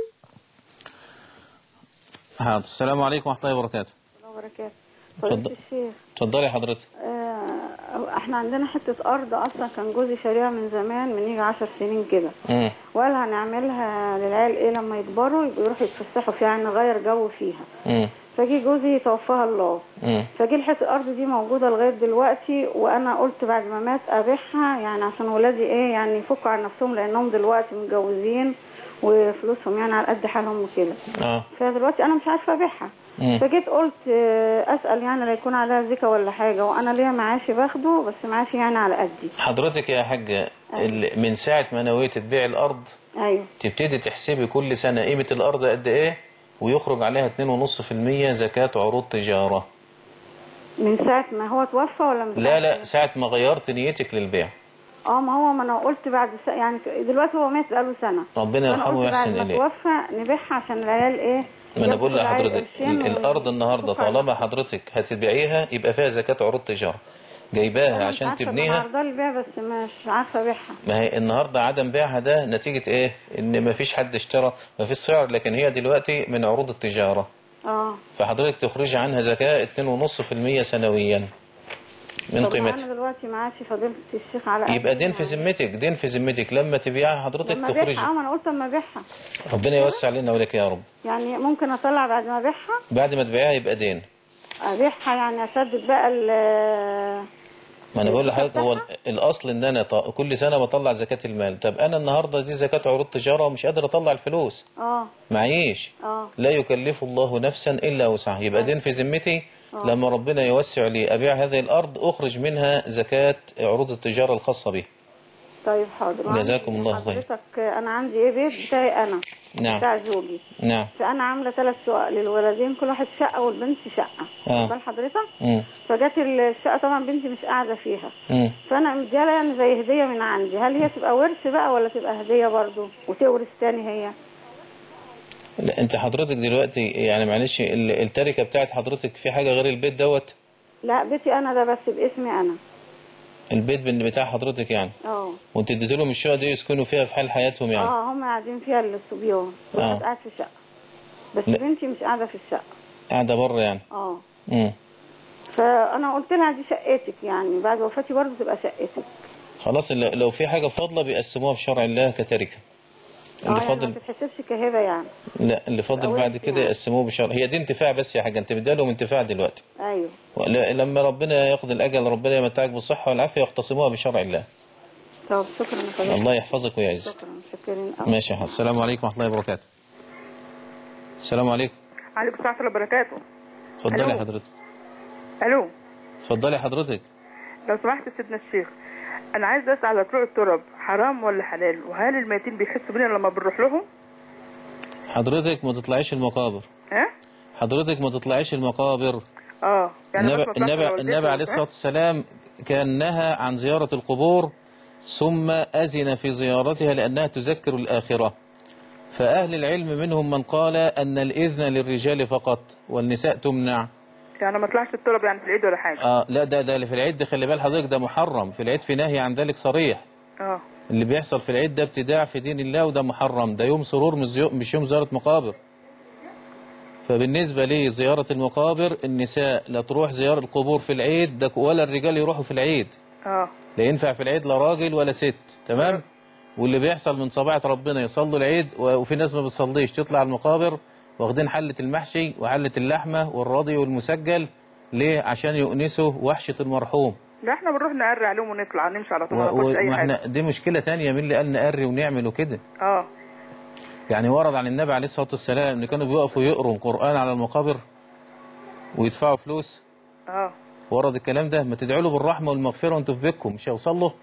[SPEAKER 1] حاضر. السلام عليكم ورحمة الله وبركاته.
[SPEAKER 9] الله وبركاته.
[SPEAKER 1] اتفضل.
[SPEAKER 9] الشيخ
[SPEAKER 1] اتفضلي حضرتك.
[SPEAKER 9] آه احنا عندنا حتة ارض اصلا كان جوزي شاريها من زمان من يجي عشر سنين كده.
[SPEAKER 1] امم
[SPEAKER 9] وقال هنعملها للعيال ايه لما يكبروا يبقوا يروحوا يتفسحوا فيها يعني نغير جو فيها.
[SPEAKER 1] امم
[SPEAKER 9] فجي جوزي توفاها الله.
[SPEAKER 1] امم
[SPEAKER 9] فجي الحته الارض دي موجوده لغايه دلوقتي، وانا قلت بعد ما مات ابيعها يعني عشان ولادي ايه يعني يفكوا عن نفسهم لانهم دلوقتي متجوزين وفلوسهم يعني على قد حالهم وكده.
[SPEAKER 1] اه
[SPEAKER 9] فدلوقتي انا مش عارفه ابيعها. فجيت قلت اسال يعني لا يكون عليها زكاه ولا حاجه، وانا ليا معاشي باخده بس معاشي يعني على قدي.
[SPEAKER 1] حضرتك يا حاجه أيوة. من ساعه ما نويت تبيع الارض
[SPEAKER 9] ايوه
[SPEAKER 1] تبتدي تحسبي كل سنه قيمه الارض قد ايه ويخرج عليها اتنين ونص في المية زكاه عروض تجاره.
[SPEAKER 9] من ساعه ما هو توفى ولا من
[SPEAKER 1] لا لا ساعه ما غيرت نيتك للبيع.
[SPEAKER 9] اه ما هو ما انا قلت بعد س... يعني دلوقتي هو مات بقاله سنه.
[SPEAKER 1] ربنا يرحمه ويحسن اليه.
[SPEAKER 9] بعد ما توفى نبيعها عشان العيال ايه.
[SPEAKER 1] ما انا بقول لحضرتك الارض النهارده طالما حضرتك هتبيعيها يبقى فيها زكاه عروض تجاره. جايباها عشان تبنيها.
[SPEAKER 9] عارفه البيع بس مش عارفه ابيعها.
[SPEAKER 1] ما هي النهارده عدم بيعها ده نتيجه ايه؟ ان ما فيش حد اشترى، ما فيش سعر، لكن هي دلوقتي من عروض التجاره.
[SPEAKER 9] اه
[SPEAKER 1] فحضرتك تخرجي عنها زكاه اتنين ونص في المية سنويا من قيمتها.
[SPEAKER 9] انا دلوقتي معاشي فضيله الشيخ على
[SPEAKER 1] يبقى دين في ذمتك، دين في ذمتك لما تبيعها حضرتك تخرجي.
[SPEAKER 9] اه ما انا قلت اما ابيعها.
[SPEAKER 1] ربنا يوسع لنا ولك يا رب.
[SPEAKER 9] يعني ممكن اطلع بعد ما ابيعها؟
[SPEAKER 1] بعد ما تبيعها يبقى دين.
[SPEAKER 9] ابيعها يعني اسدد بقى ال
[SPEAKER 1] ما انا بقول لحضرتك هو الاصل ان انا كل سنه بطلع زكاه المال. طب انا النهارده دي زكاه عروض تجاره ومش قادر اطلع الفلوس.
[SPEAKER 9] اه
[SPEAKER 1] معيش.
[SPEAKER 9] اه
[SPEAKER 1] لا يكلف الله نفسا الا وسعها، يبقى دين في ذمتي. لما ربنا يوسع لي ابيع هذه الارض اخرج منها زكاه عروض التجاره الخاصه بها.
[SPEAKER 9] طيب حاضر.
[SPEAKER 1] جزاكم الله خير.
[SPEAKER 9] حضرتك انا عندي ايه بيت بتاعي انا.
[SPEAKER 1] نعم.
[SPEAKER 9] بتاع زوجي.
[SPEAKER 1] نعم.
[SPEAKER 9] فانا عامله ثلاث شقق للولدين كل واحد شقه والبنت شقه.
[SPEAKER 1] اه
[SPEAKER 9] بال حضرتك؟
[SPEAKER 1] امم
[SPEAKER 9] فجت الشقه طبعا بنتي مش قاعده فيها.
[SPEAKER 1] امم
[SPEAKER 9] فانا مديها لها يعني زي هديه من عندي، هل هي تبقى ورث بقى ولا تبقى هديه برضه وتورث تاني هي؟
[SPEAKER 1] لا انت حضرتك دلوقتي يعني معلش التركه بتاعت حضرتك في حاجه غير البيت دوت؟
[SPEAKER 9] لا بيتي انا ده بس باسمي انا.
[SPEAKER 1] البيت بتاع حضرتك يعني؟
[SPEAKER 9] اه.
[SPEAKER 1] وانت اديت لهم الشقه دي يسكنوا فيها في حال حياتهم يعني؟
[SPEAKER 9] اه هم قاعدين فيها الصبيان، كل واحد قاعد في الشقه بس لا. بنتي مش قاعده في الشقه،
[SPEAKER 1] قاعده بره يعني.
[SPEAKER 9] اه.
[SPEAKER 1] امم
[SPEAKER 9] فانا قلت لها دي شقتك، يعني بعد وفاتي برضه تبقى شقتك.
[SPEAKER 1] خلاص لو في حاجه فاضله بيقسموها في شرع الله كتركه.
[SPEAKER 9] اللي اه فاضل يعني ما تتحسبش كهبه يعني.
[SPEAKER 1] لا اللي فاضل بعد كده يعني. يقسموه بشرع، هي دي انتفاع بس يا حاجه، انت بدي لهم انتفاع دلوقتي.
[SPEAKER 9] ايوه.
[SPEAKER 1] لما ربنا يقضي الاجل ربنا يمتعك بالصحه والعافيه يختصموها بشرع الله.
[SPEAKER 9] طب شكرا لحضرتك.
[SPEAKER 1] الله يحفظك ويعزك.
[SPEAKER 9] شكرا شكرا.
[SPEAKER 1] ماشي يا حضرتك. السلام عليكم ورحمه الله وبركاته. السلام عليكم.
[SPEAKER 10] عليكم السلام ورحمه الله وبركاته.
[SPEAKER 1] اتفضلي يا حضرتك.
[SPEAKER 10] الو.
[SPEAKER 1] اتفضلي حضرتك.
[SPEAKER 10] لو سمحت سيدنا الشيخ، انا عايز اسال على طرق التراب حرام ولا حلال؟ وهل الميتين بيحسوا بينا لما بنروح لهم؟
[SPEAKER 1] حضرتك ما تطلعيش المقابر.
[SPEAKER 10] ها؟
[SPEAKER 1] حضرتك ما تطلعيش المقابر.
[SPEAKER 10] اه
[SPEAKER 1] يعني النبي النبي, النبي عليه الصلاه والسلام كان نهى عن زياره القبور ثم اذن في زيارتها لانها تذكر الاخره. فاهل العلم منهم من قال ان الاذن للرجال فقط والنساء تمنع.
[SPEAKER 10] يعني ما طلعش التراب يعني في العيد ولا حاجه؟
[SPEAKER 1] اه لا ده ده في العيد خلي بال حضرتك ده محرم، في العيد في نهي عن ذلك صريح.
[SPEAKER 10] اه
[SPEAKER 1] اللي بيحصل في العيد ده ابتداع في دين الله وده محرم، ده يوم سرور مش يوم زيارة مقابر. فبالنسبة لي زيارة المقابر النساء لا تروح زيارة القبور في العيد ده ولا الرجال يروحوا في العيد.
[SPEAKER 10] اه
[SPEAKER 1] لا ينفع في العيد لا راجل ولا ست، تمام؟ واللي بيحصل من صباحة ربنا يصلوا العيد وفي ناس ما بتصليش تطلع المقابر واخدين حلة المحشي وحلة اللحمة والرضي والمسجل. ليه؟ عشان يؤنسوا وحشة المرحوم.
[SPEAKER 10] لا احنا بنروح نقري عليهم ونطلع نمشي على طول
[SPEAKER 1] ما و... اي حاجه. دي مشكله ثانيه، مين اللي قال نقري ونعمل وكده؟
[SPEAKER 10] اه
[SPEAKER 1] يعني ورد عن النبي عليه الصلاه والسلام ان كانوا بيقفوا يقروا القران على المقابر ويدفعوا فلوس.
[SPEAKER 10] اه
[SPEAKER 1] ورد الكلام ده. ما تدعوا له بالرحمه والمغفره وانتوا في بيتكم مش هيوصل له.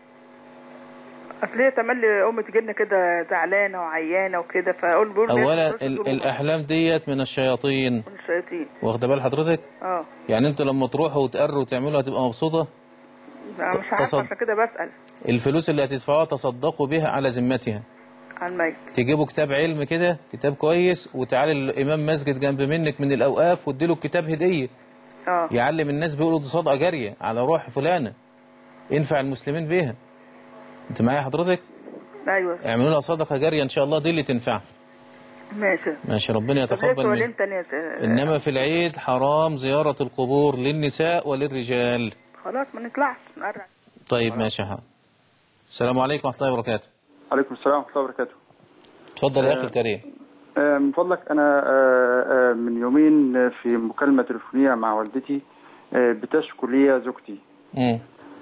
[SPEAKER 10] اصل هي تملي امي تجي لنا كده زعلانه وعيانه وكده فاقول بقول
[SPEAKER 1] اولا ال... الاحلام ديت من الشياطين.
[SPEAKER 10] من الشياطين.
[SPEAKER 1] واخده بال حضرتك؟
[SPEAKER 10] اه
[SPEAKER 1] يعني انتوا لما تروحوا وتقروا وتعملوا هتبقى مبسوطه؟
[SPEAKER 10] لا مش عارفه تصد... عشان كده بسال.
[SPEAKER 1] الفلوس اللي هتدفعوها تصدقوا بها على ذمتها.
[SPEAKER 10] على الميت.
[SPEAKER 1] تجيبوا كتاب علم كده، كتاب كويس، وتعالي الامام مسجد جنب منك من الاوقاف واديله الكتاب هديه.
[SPEAKER 10] اه
[SPEAKER 1] يعلم الناس بيقولوا دي صدقه جاريه على روح فلانه ينفع المسلمين بيها. انت معايا حضرتك؟
[SPEAKER 10] ايوه.
[SPEAKER 1] اعملوا لها صدقه جاريه ان شاء الله دي اللي تنفع.
[SPEAKER 10] ماشي
[SPEAKER 1] ماشي ربنا يتقبل منك. انما في العيد حرام زياره القبور للنساء وللرجال.
[SPEAKER 10] خلاص ما نطلعش نقرع.
[SPEAKER 1] طيب ماشي يا حاضر. السلام عليكم ورحمه الله وبركاته.
[SPEAKER 11] عليكم السلام ورحمه الله وبركاته.
[SPEAKER 1] اتفضل يا اخي الكريم.
[SPEAKER 11] من فضلك انا من يومين في مكالمه تليفونيه مع والدتي بتشكو لي زوجتي.
[SPEAKER 1] امم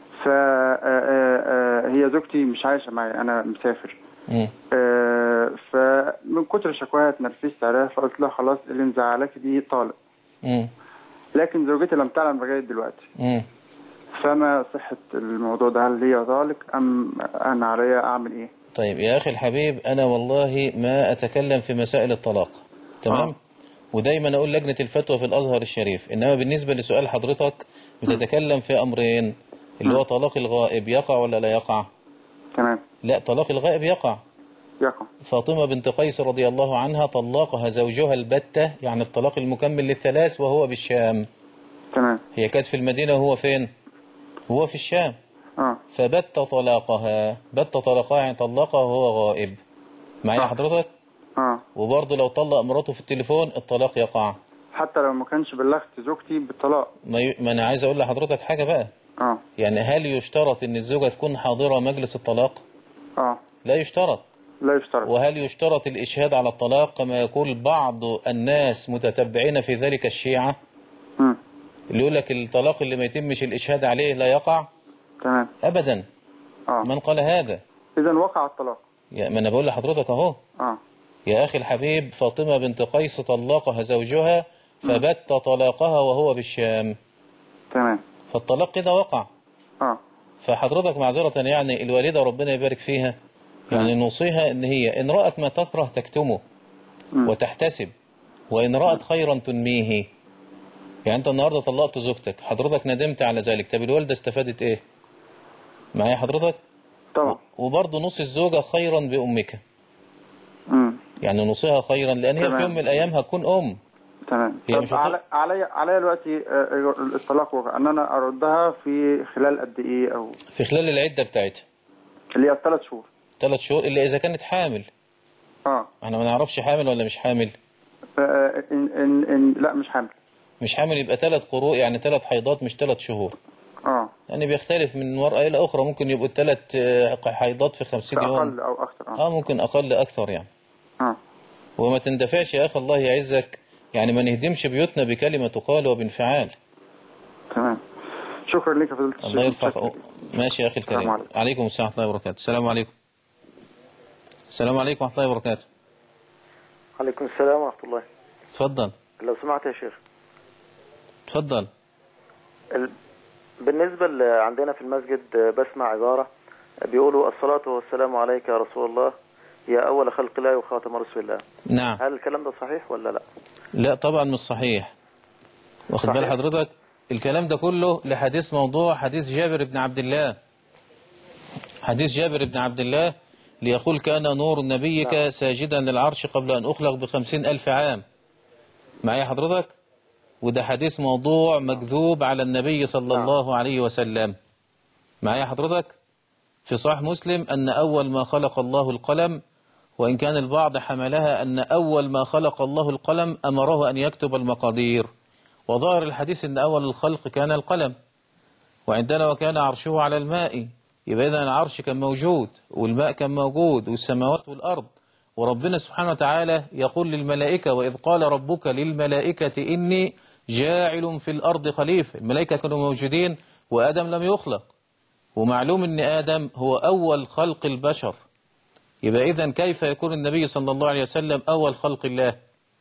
[SPEAKER 11] فهي زوجتي مش عايشه معي، انا مسافر.
[SPEAKER 1] امم
[SPEAKER 11] فمن كتر شكواها اتنرفزت عليها فقلت لها خلاص اللي مزعلاك دي طالق.
[SPEAKER 1] امم
[SPEAKER 11] لكن زوجتي لم تعلم لغايه دلوقتي.
[SPEAKER 1] امم
[SPEAKER 11] فما صحه الموضوع ده؟ هل هي طالق ام انا عليا اعمل ايه؟
[SPEAKER 1] طيب يا اخي الحبيب انا والله ما اتكلم في مسائل الطلاق، تمام؟ آه. ودايما اقول لجنه الفتوى في الازهر الشريف، انما بالنسبه لسؤال حضرتك بتتكلم في امرين، اللي هو طلاق الغائب يقع ولا لا يقع؟
[SPEAKER 11] تمام.
[SPEAKER 1] لا طلاق الغائب يقع.
[SPEAKER 11] يقع.
[SPEAKER 1] فاطمه بنت قيس رضي الله عنها طلقها زوجها البتة، يعني الطلاق المكمل للثلاث، وهو بالشام.
[SPEAKER 11] تمام.
[SPEAKER 1] هي كانت في المدينه وهو فين؟ هو في الشام.
[SPEAKER 11] اه
[SPEAKER 1] فبت طلاقها، بت طلاقها يعني طلقها وهو غائب. معايا حضرتك؟
[SPEAKER 11] اه
[SPEAKER 1] وبرضه لو طلق مراته في التليفون الطلاق يقع.
[SPEAKER 11] حتى لو ما كانش بلغت زوجتي بالطلاق.
[SPEAKER 1] ما, ي... ما انا عايز اقول لحضرتك حاجه بقى.
[SPEAKER 11] اه
[SPEAKER 1] يعني هل يشترط ان الزوجه تكون حاضره مجلس الطلاق؟
[SPEAKER 11] اه
[SPEAKER 1] لا يشترط.
[SPEAKER 11] لا يشترط.
[SPEAKER 1] وهل يشترط الاشهاد على الطلاق كما يقول بعض الناس متتبعين في ذلك الشيعه؟
[SPEAKER 11] امم
[SPEAKER 1] اللي يقول لك الطلاق اللي ما يتمش الاشهاد عليه لا يقع.
[SPEAKER 11] تمام.
[SPEAKER 1] ابدا.
[SPEAKER 11] اه
[SPEAKER 1] من قال هذا؟
[SPEAKER 11] اذا وقع الطلاق.
[SPEAKER 1] يا ما انا بقول لحضرتك اهو.
[SPEAKER 11] اه
[SPEAKER 1] يا اخي الحبيب فاطمه بنت قيس طلقها زوجها فبت طلاقها وهو بالشام.
[SPEAKER 11] تمام.
[SPEAKER 1] فالطلاق كده وقع.
[SPEAKER 11] اه
[SPEAKER 1] فحضرتك معذره يعني الوالده ربنا يبارك فيها، يعني نوصيها ان هي ان رأت ما تكره تكتمه م. وتحتسب، وان رأت خيرا تنميه. يعني انت النهارده طلقت زوجتك، حضرتك ندمت على ذلك، طب الوالده استفادت ايه؟ معايا حضرتك؟
[SPEAKER 11] طبعا.
[SPEAKER 1] وبرضه نص الزوجه خيرا بامك.
[SPEAKER 11] امم
[SPEAKER 1] يعني نوصيها خيرا، لأن هي في يوم من الأيام هتكون أم.
[SPEAKER 11] تمام.
[SPEAKER 1] هي مش
[SPEAKER 11] علي علي علي دلوقتي الطلاق ان انا اردها في خلال قد ايه؟ او
[SPEAKER 1] في خلال العده بتاعتها
[SPEAKER 11] اللي هي ثلاث شهور.
[SPEAKER 1] ثلاث شهور الا اذا كانت حامل.
[SPEAKER 11] اه
[SPEAKER 1] احنا ما نعرفش حامل ولا مش حامل.
[SPEAKER 11] آه إن إن إن لا مش حامل.
[SPEAKER 1] مش حامل يبقى ثلاث قروء، يعني ثلاث حيضات مش ثلاث شهور.
[SPEAKER 11] اه
[SPEAKER 1] يعني بيختلف من مرأة إلى أخرى، ممكن يبقوا ثلاث حيضات في خمسين يوم،
[SPEAKER 11] أقل أو أكثر.
[SPEAKER 1] آه. اه ممكن أقل أكثر يعني.
[SPEAKER 11] اه
[SPEAKER 1] وما تندفعش يا أخي، الله يعزك، يعني ما نهدمش بيوتنا بكلمة تقال وبانفعال.
[SPEAKER 11] تمام. شكرا لك يا فضيلة الشيخ.
[SPEAKER 1] الله يرفع. ماشي يا أخي الكريم. عليكم. عليكم السلام ورحمة الله وبركاته. السلام عليكم. السلام عليكم ورحمة الله وبركاته.
[SPEAKER 12] عليكم السلام ورحمة الله.
[SPEAKER 1] اتفضل.
[SPEAKER 12] لو سمعت يا شيخ.
[SPEAKER 1] اتفضل.
[SPEAKER 12] ال... بالنسبة عندنا في المسجد بسمع عبارة بيقولوا الصلاة والسلام عليك يا رسول الله يا أول خلق الله وخاتم رسول الله.
[SPEAKER 1] نعم.
[SPEAKER 12] هل الكلام ده صحيح ولا لا؟
[SPEAKER 1] لا طبعا مش صحيح. واخد بال حضرتك؟ الكلام ده كله لحديث موضوع حديث جابر بن عبد الله. حديث جابر بن عبد الله ليقول كان نور نبيك نعم. ساجدا للعرش قبل أن أخلق بخمسين ألف عام. معايا حضرتك؟ وده حديث موضوع مكذوب على النبي صلى نعم. الله عليه وسلم. معايا حضرتك؟ في صحيح مسلم أن أول ما خلق الله القلم، وإن كان البعض حملها أن أول ما خلق الله القلم أمره أن يكتب المقادير، وظاهر الحديث أن أول الخلق كان القلم. وعندنا وكان عرشه على الماء، يبقى إذن العرش كان موجود والماء كان موجود والسماوات والأرض. وربنا سبحانه وتعالى يقول للملائكة وإذ قال ربك للملائكة إني جاعل في الأرض خليفة. الملائكة كانوا موجودين وآدم لم يخلق، ومعلوم أن آدم هو أول خلق البشر. يبقى إذن كيف يكون النبي صلى الله عليه وسلم أول خلق الله؟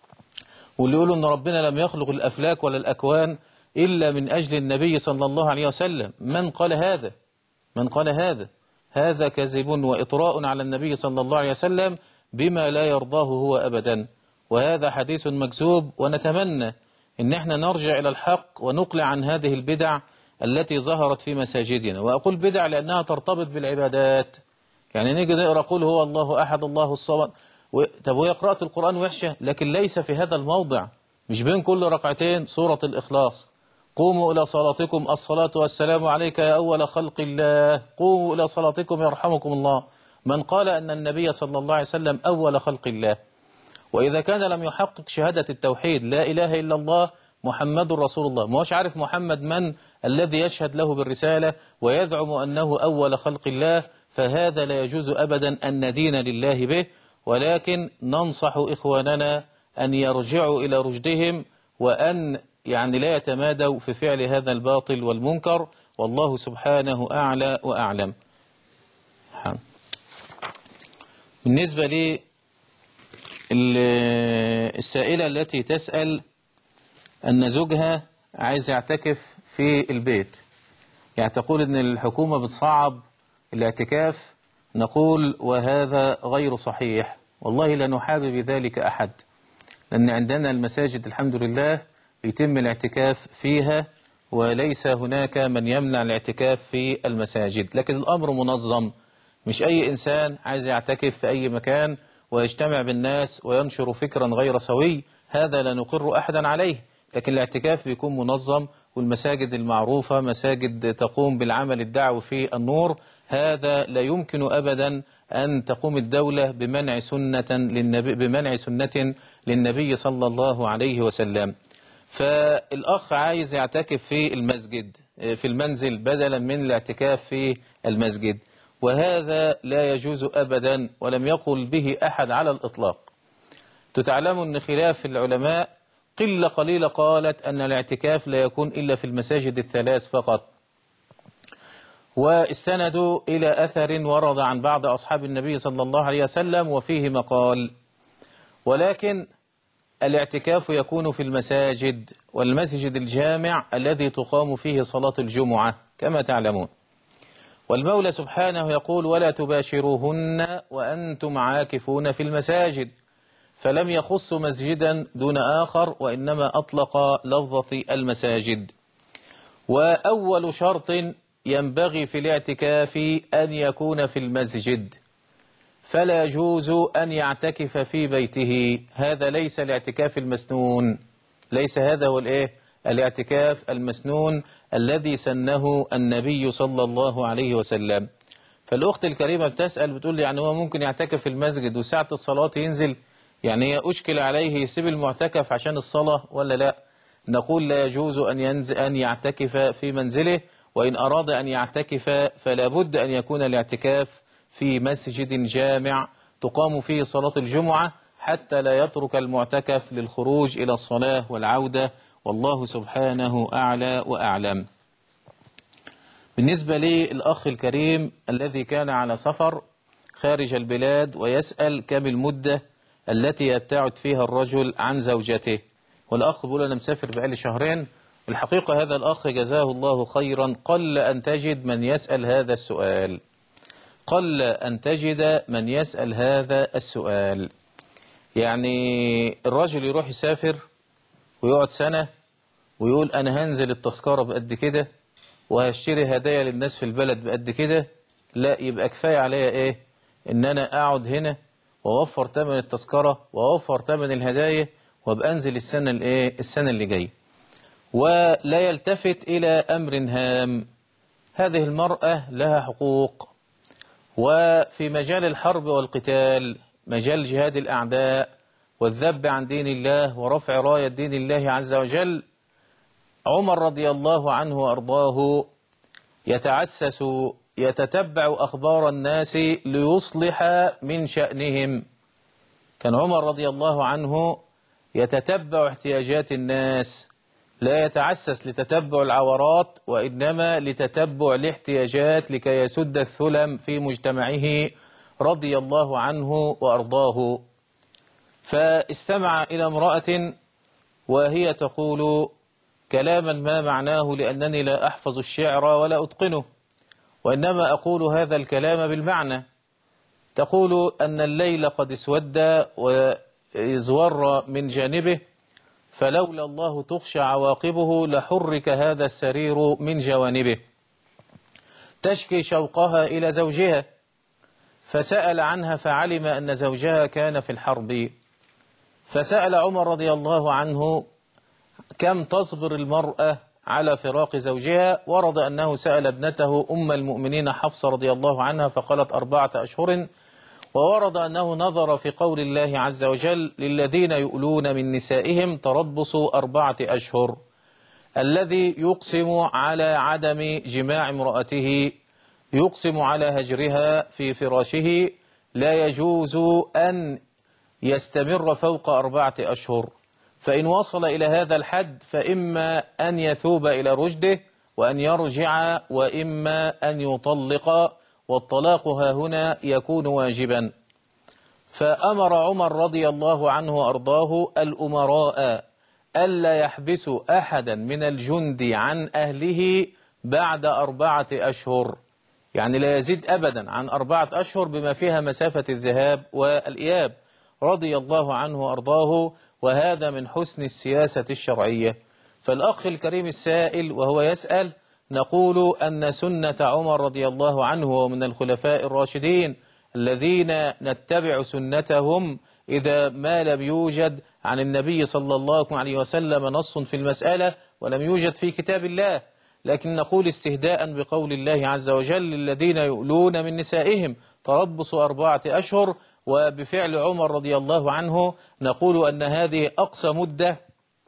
[SPEAKER 1] واللي يقولوا أن ربنا لم يخلق الأفلاك ولا الأكوان إلا من أجل النبي صلى الله عليه وسلم، من قال هذا؟ من قال هذا؟ هذا كذب وإطراء على النبي صلى الله عليه وسلم بما لا يرضاه هو أبدا، وهذا حديث مكذوب. ونتمنى أن احنا نرجع إلى الحق ونقلع عن هذه البدع التي ظهرت في مساجدنا. وأقول بدع لأنها ترتبط بالعبادات. يعني نيجي نقرأ قل هو الله أحد الله الصمد، و... طب وهي قراءة القرآن وحشة؟ لكن ليس في هذا الموضع. مش بين كل ركعتين سورة الإخلاص قوموا إلى صلاتكم الصلاة والسلام عليك يا أول خلق الله، قوموا إلى صلاتكم يرحمكم الله. من قال أن النبي صلى الله عليه وسلم أول خلق الله؟ وإذا كان لم يحقق شهادة التوحيد لا إله إلا الله محمد رسول الله، ما هوش عارف محمد من الذي يشهد له بالرسالة ويزعم أنه أول خلق الله، فهذا لا يجوز أبدا أن ندين لله به. ولكن ننصح إخواننا أن يرجعوا إلى رشدهم، وأن يعني لا يتمادوا في فعل هذا الباطل والمنكر، والله سبحانه أعلى وأعلم. بالنسبة لي السائلة التي تسأل أن زوجها عايز يعتكف في البيت، يعني تقول أن الحكومة بتصعب الاعتكاف، نقول وهذا غير صحيح، والله لا نحابب ذلك أحد، لأن عندنا المساجد الحمد لله يتم الاعتكاف فيها، وليس هناك من يمنع الاعتكاف في المساجد. لكن الأمر منظم، مش أي إنسان عايز يعتكف في أي مكان ويجتمع بالناس وينشر فكرا غير سوي، هذا لا نقر أحدا عليه. لكن الاعتكاف بيكون منظم، والمساجد المعروفة مساجد تقوم بالعمل الدعوي في النور، هذا لا يمكن أبدا أن تقوم الدولة بمنع سنة للنبي بمنع سنة للنبي صلى الله عليه وسلم. فالأخ عايز يعتكف في المسجد في المنزل بدلا من الاعتكاف في المسجد، وهذا لا يجوز أبدا، ولم يقل به أحد على الإطلاق. تتعلم أن خلاف العلماء قلة قليلة قالت أن الاعتكاف لا يكون إلا في المساجد الثلاث فقط، واستندوا إلى أثر ورد عن بعض أصحاب النبي صلى الله عليه وسلم وفيه مقال. ولكن الاعتكاف يكون في المساجد، والمسجد الجامع الذي تقام فيه صلاة الجمعة كما تعلمون. والمولى سبحانه يقول ولا تباشروهن وأنتم عاكفون في المساجد، فلم يخص مسجدا دون آخر، وإنما أطلق لفظة المساجد. وأول شرط ينبغي في الاعتكاف أن يكون في المسجد، فلا يجوز أن يعتكف في بيته. هذا ليس الاعتكاف المسنون، ليس هذا هو الايه الاعتكاف المسنون الذي سنه النبي صلى الله عليه وسلم. فالأخت الكريمة بتسأل بتقول لي يعني هو ممكن يعتكف في المسجد وساعة الصلاة ينزل؟ يعني هي أشكل عليه يسيب المعتكف عشان الصلاة ولا لا؟ نقول لا يجوز أن ينزل أن يعتكف في منزله، وإن أراد أن يعتكف فلا بد أن يكون الاعتكاف في مسجد جامع تقام فيه صلاة الجمعة، حتى لا يترك المعتكف للخروج إلى الصلاة والعودة، والله سبحانه أعلى وأعلم. بالنسبة للأخ الكريم الذي كان على سفر خارج البلاد ويسأل كم المدة التي يبتعد فيها الرجل عن زوجته، والأخ بيقول أنا مسافر بقالي شهرين. الحقيقة هذا الأخ جزاه الله خيرا قل أن تجد من يسأل هذا السؤال، قل أن تجد من يسأل هذا السؤال. يعني الرجل يروح يسافر ويقعد سنة ويقول أنا هنزل التذكرة بقد كده وهشتري هدايا للناس في البلد بقد كده، لا يبقى كفاية عليا إيه إن أنا أقعد هنا وأوفر ثمن التذكرة وأوفر ثمن الهدايا وأبقى أنزل السنة الإيه السنة اللي جاية، ولا يلتفت إلى أمر هام. هذه المرأة لها حقوق، وفي مجال الحرب والقتال، مجال جهاد الأعداء والذب عن دين الله ورفع راية دين الله عز وجل، عمر رضي الله عنه وأرضاه يتعسس يتتبع أخبار الناس ليصلح من شأنهم. كان عمر رضي الله عنه يتتبع احتياجات الناس، لا يتعسس لتتبع العورات وإنما لتتبع الاحتياجات لكي يسد الثلم في مجتمعه رضي الله عنه وأرضاه. فاستمع إلى امرأة وهي تقول كلاما ما معناه لأنني لا أحفظ الشعر ولا أتقنه، وإنما أقول هذا الكلام بالمعنى. تقول أن الليل قد اسود وازور من جانبه، فلولا الله تخشى عواقبه لحرك هذا السرير من جوانبه. تشكي شوقها إلى زوجها، فسأل عنها فعلم أن زوجها كان في الحرب، فسأل عمر رضي الله عنه كم تصبر المرأة على فراق زوجها، ورد أنه سأل ابنته أم المؤمنين حفصة رضي الله عنها فقالت أربعة أشهر، وورد أنه نظر في قول الله عز وجل للذين يؤلون من نسائهم تربص أربعة أشهر. الذي يقسم على عدم جماع امرأته يقسم على هجرها في فراشه لا يجوز أن يستمر فوق أربعة أشهر، فإن وصل إلى هذا الحد فإما أن يثوب إلى رشده وأن يرجع، وإما أن يطلق، والطلاق ها هنا يكون واجبا. فأمر عمر رضي الله عنه وأرضاه الأمراء ألا يحبسوا أحدا من الجند عن أهله بعد أربعة أشهر، يعني لا يزيد أبدا عن أربعة أشهر بما فيها مسافة الذهاب والإياب، رضي الله عنه وأرضاه. وهذا من حسن السياسة الشرعية. فالأخ الكريم السائل وهو يسأل نقول أن سنة عمر رضي الله عنه ومن الخلفاء الراشدين الذين نتبع سنتهم إذا ما لم يوجد عن النبي صلى الله عليه وسلم نص في المسألة ولم يوجد في كتاب الله، لكن نقول استهداء بقول الله عز وجل الذين يؤلون من نسائهم تربص أربعة أشهر، وبفعل عمر رضي الله عنه نقول أن هذه أقصى مدة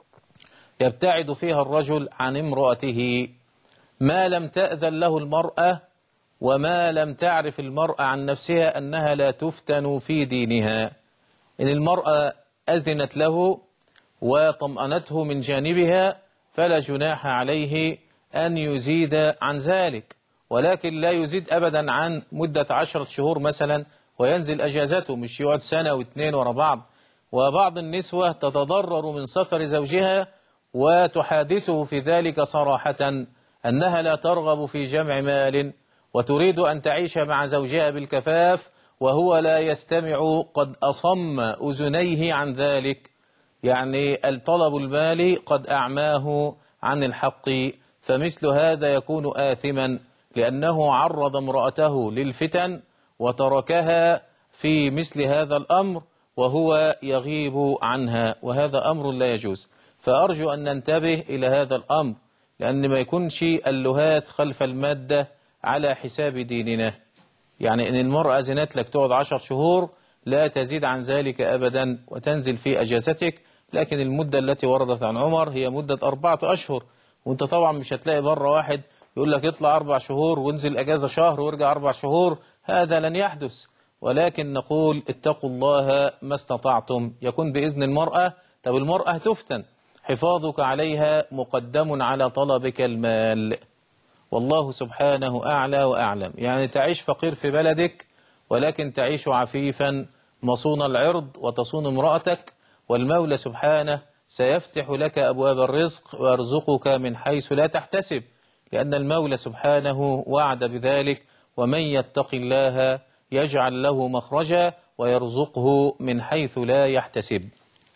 [SPEAKER 1] يبتعد فيها الرجل عن امرأته ما لم تأذن له المرأة وما لم تعرف المرأة عن نفسها أنها لا تفتن في دينها. إن المرأة أذنت له وطمأنته من جانبها فلا جناح عليه أن يزيد عن ذلك، ولكن لا يزيد أبدا عن مدة عشرة شهور مثلا وينزل أجازته، مش يقعد سنة واثنين ورا بعض. وبعض النسوة تتضرر من سفر زوجها وتحادثه في ذلك صراحة أنها لا ترغب في جمع مال وتريد أن تعيش مع زوجها بالكفاف وهو لا يستمع، قد أصم أذنيه عن ذلك، يعني الطلب المالي قد أعماه عن الحق. فمثل هذا يكون آثما لأنه عرض امرأته للفتن وتركها في مثل هذا الأمر وهو يغيب عنها، وهذا أمر لا يجوز. فأرجو أن ننتبه إلى هذا الأمر، لأن ما يكونش اللهاث خلف المادة على حساب ديننا. يعني إن المرأة زنت لك تقعد عشر شهور لا تزيد عن ذلك أبدا وتنزل في أجازتك، لكن المدة التي وردت عن عمر هي مدة أربعة أشهر، وانت طبعا مش هتلاقي بره واحد يقول لك اطلع أربع شهور وانزل أجازة شهر وارجع أربع شهور، هذا لن يحدث. ولكن نقول اتقوا الله ما استطعتم، يكون بإذن المرأة. طب المرأة تفتن، حفاظك عليها مقدم على طلبك المال، والله سبحانه أعلى وأعلم. يعني تعيش فقير في بلدك ولكن تعيش عفيفا مصون العرض وتصون امرأتك، والمولى سبحانه سيفتح لك أبواب الرزق ويرزقك من حيث لا تحتسب، لأن المولى سبحانه وعد بذلك: ومن يتق الله يجعل له مخرجا ويرزقه من حيث لا يحتسب.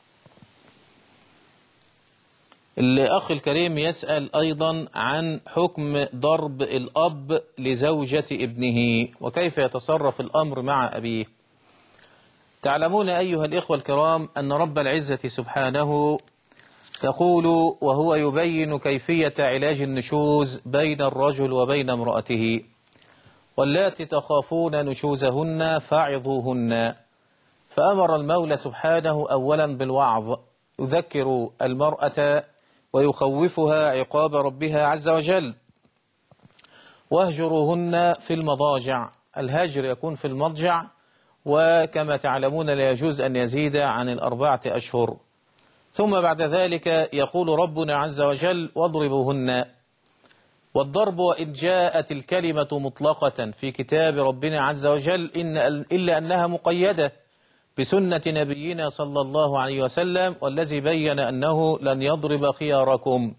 [SPEAKER 1] الأخ الكريم يسأل أيضا عن حكم ضرب الأب لزوجة ابنه وكيف يتصرف الأمر مع أبيه. تعلمون أيها الإخوة الكرام أن رب العزة سبحانه يقول وهو يبين كيفية علاج النشوز بين الرجل وبين امرأته: واللاتي تخافون نشوزهن فاعظوهن. فأمر المولى سبحانه أولا بالوعظ، يذكر المرأة ويخوفها عقاب ربها عز وجل. واهجروهن في المضاجع، الهجر يكون في المضجع، وكما تعلمون لا يجوز أن يزيد عن الأربعة أشهر. ثم بعد ذلك يقول ربنا عز وجل: واضربوهن. والضرب وإن جاءت الكلمة مطلقة في كتاب ربنا عز وجل إن إلا أنها مقيدة بسنة نبينا صلى الله عليه وسلم، والذي بين أنه لن يضرب خياركم.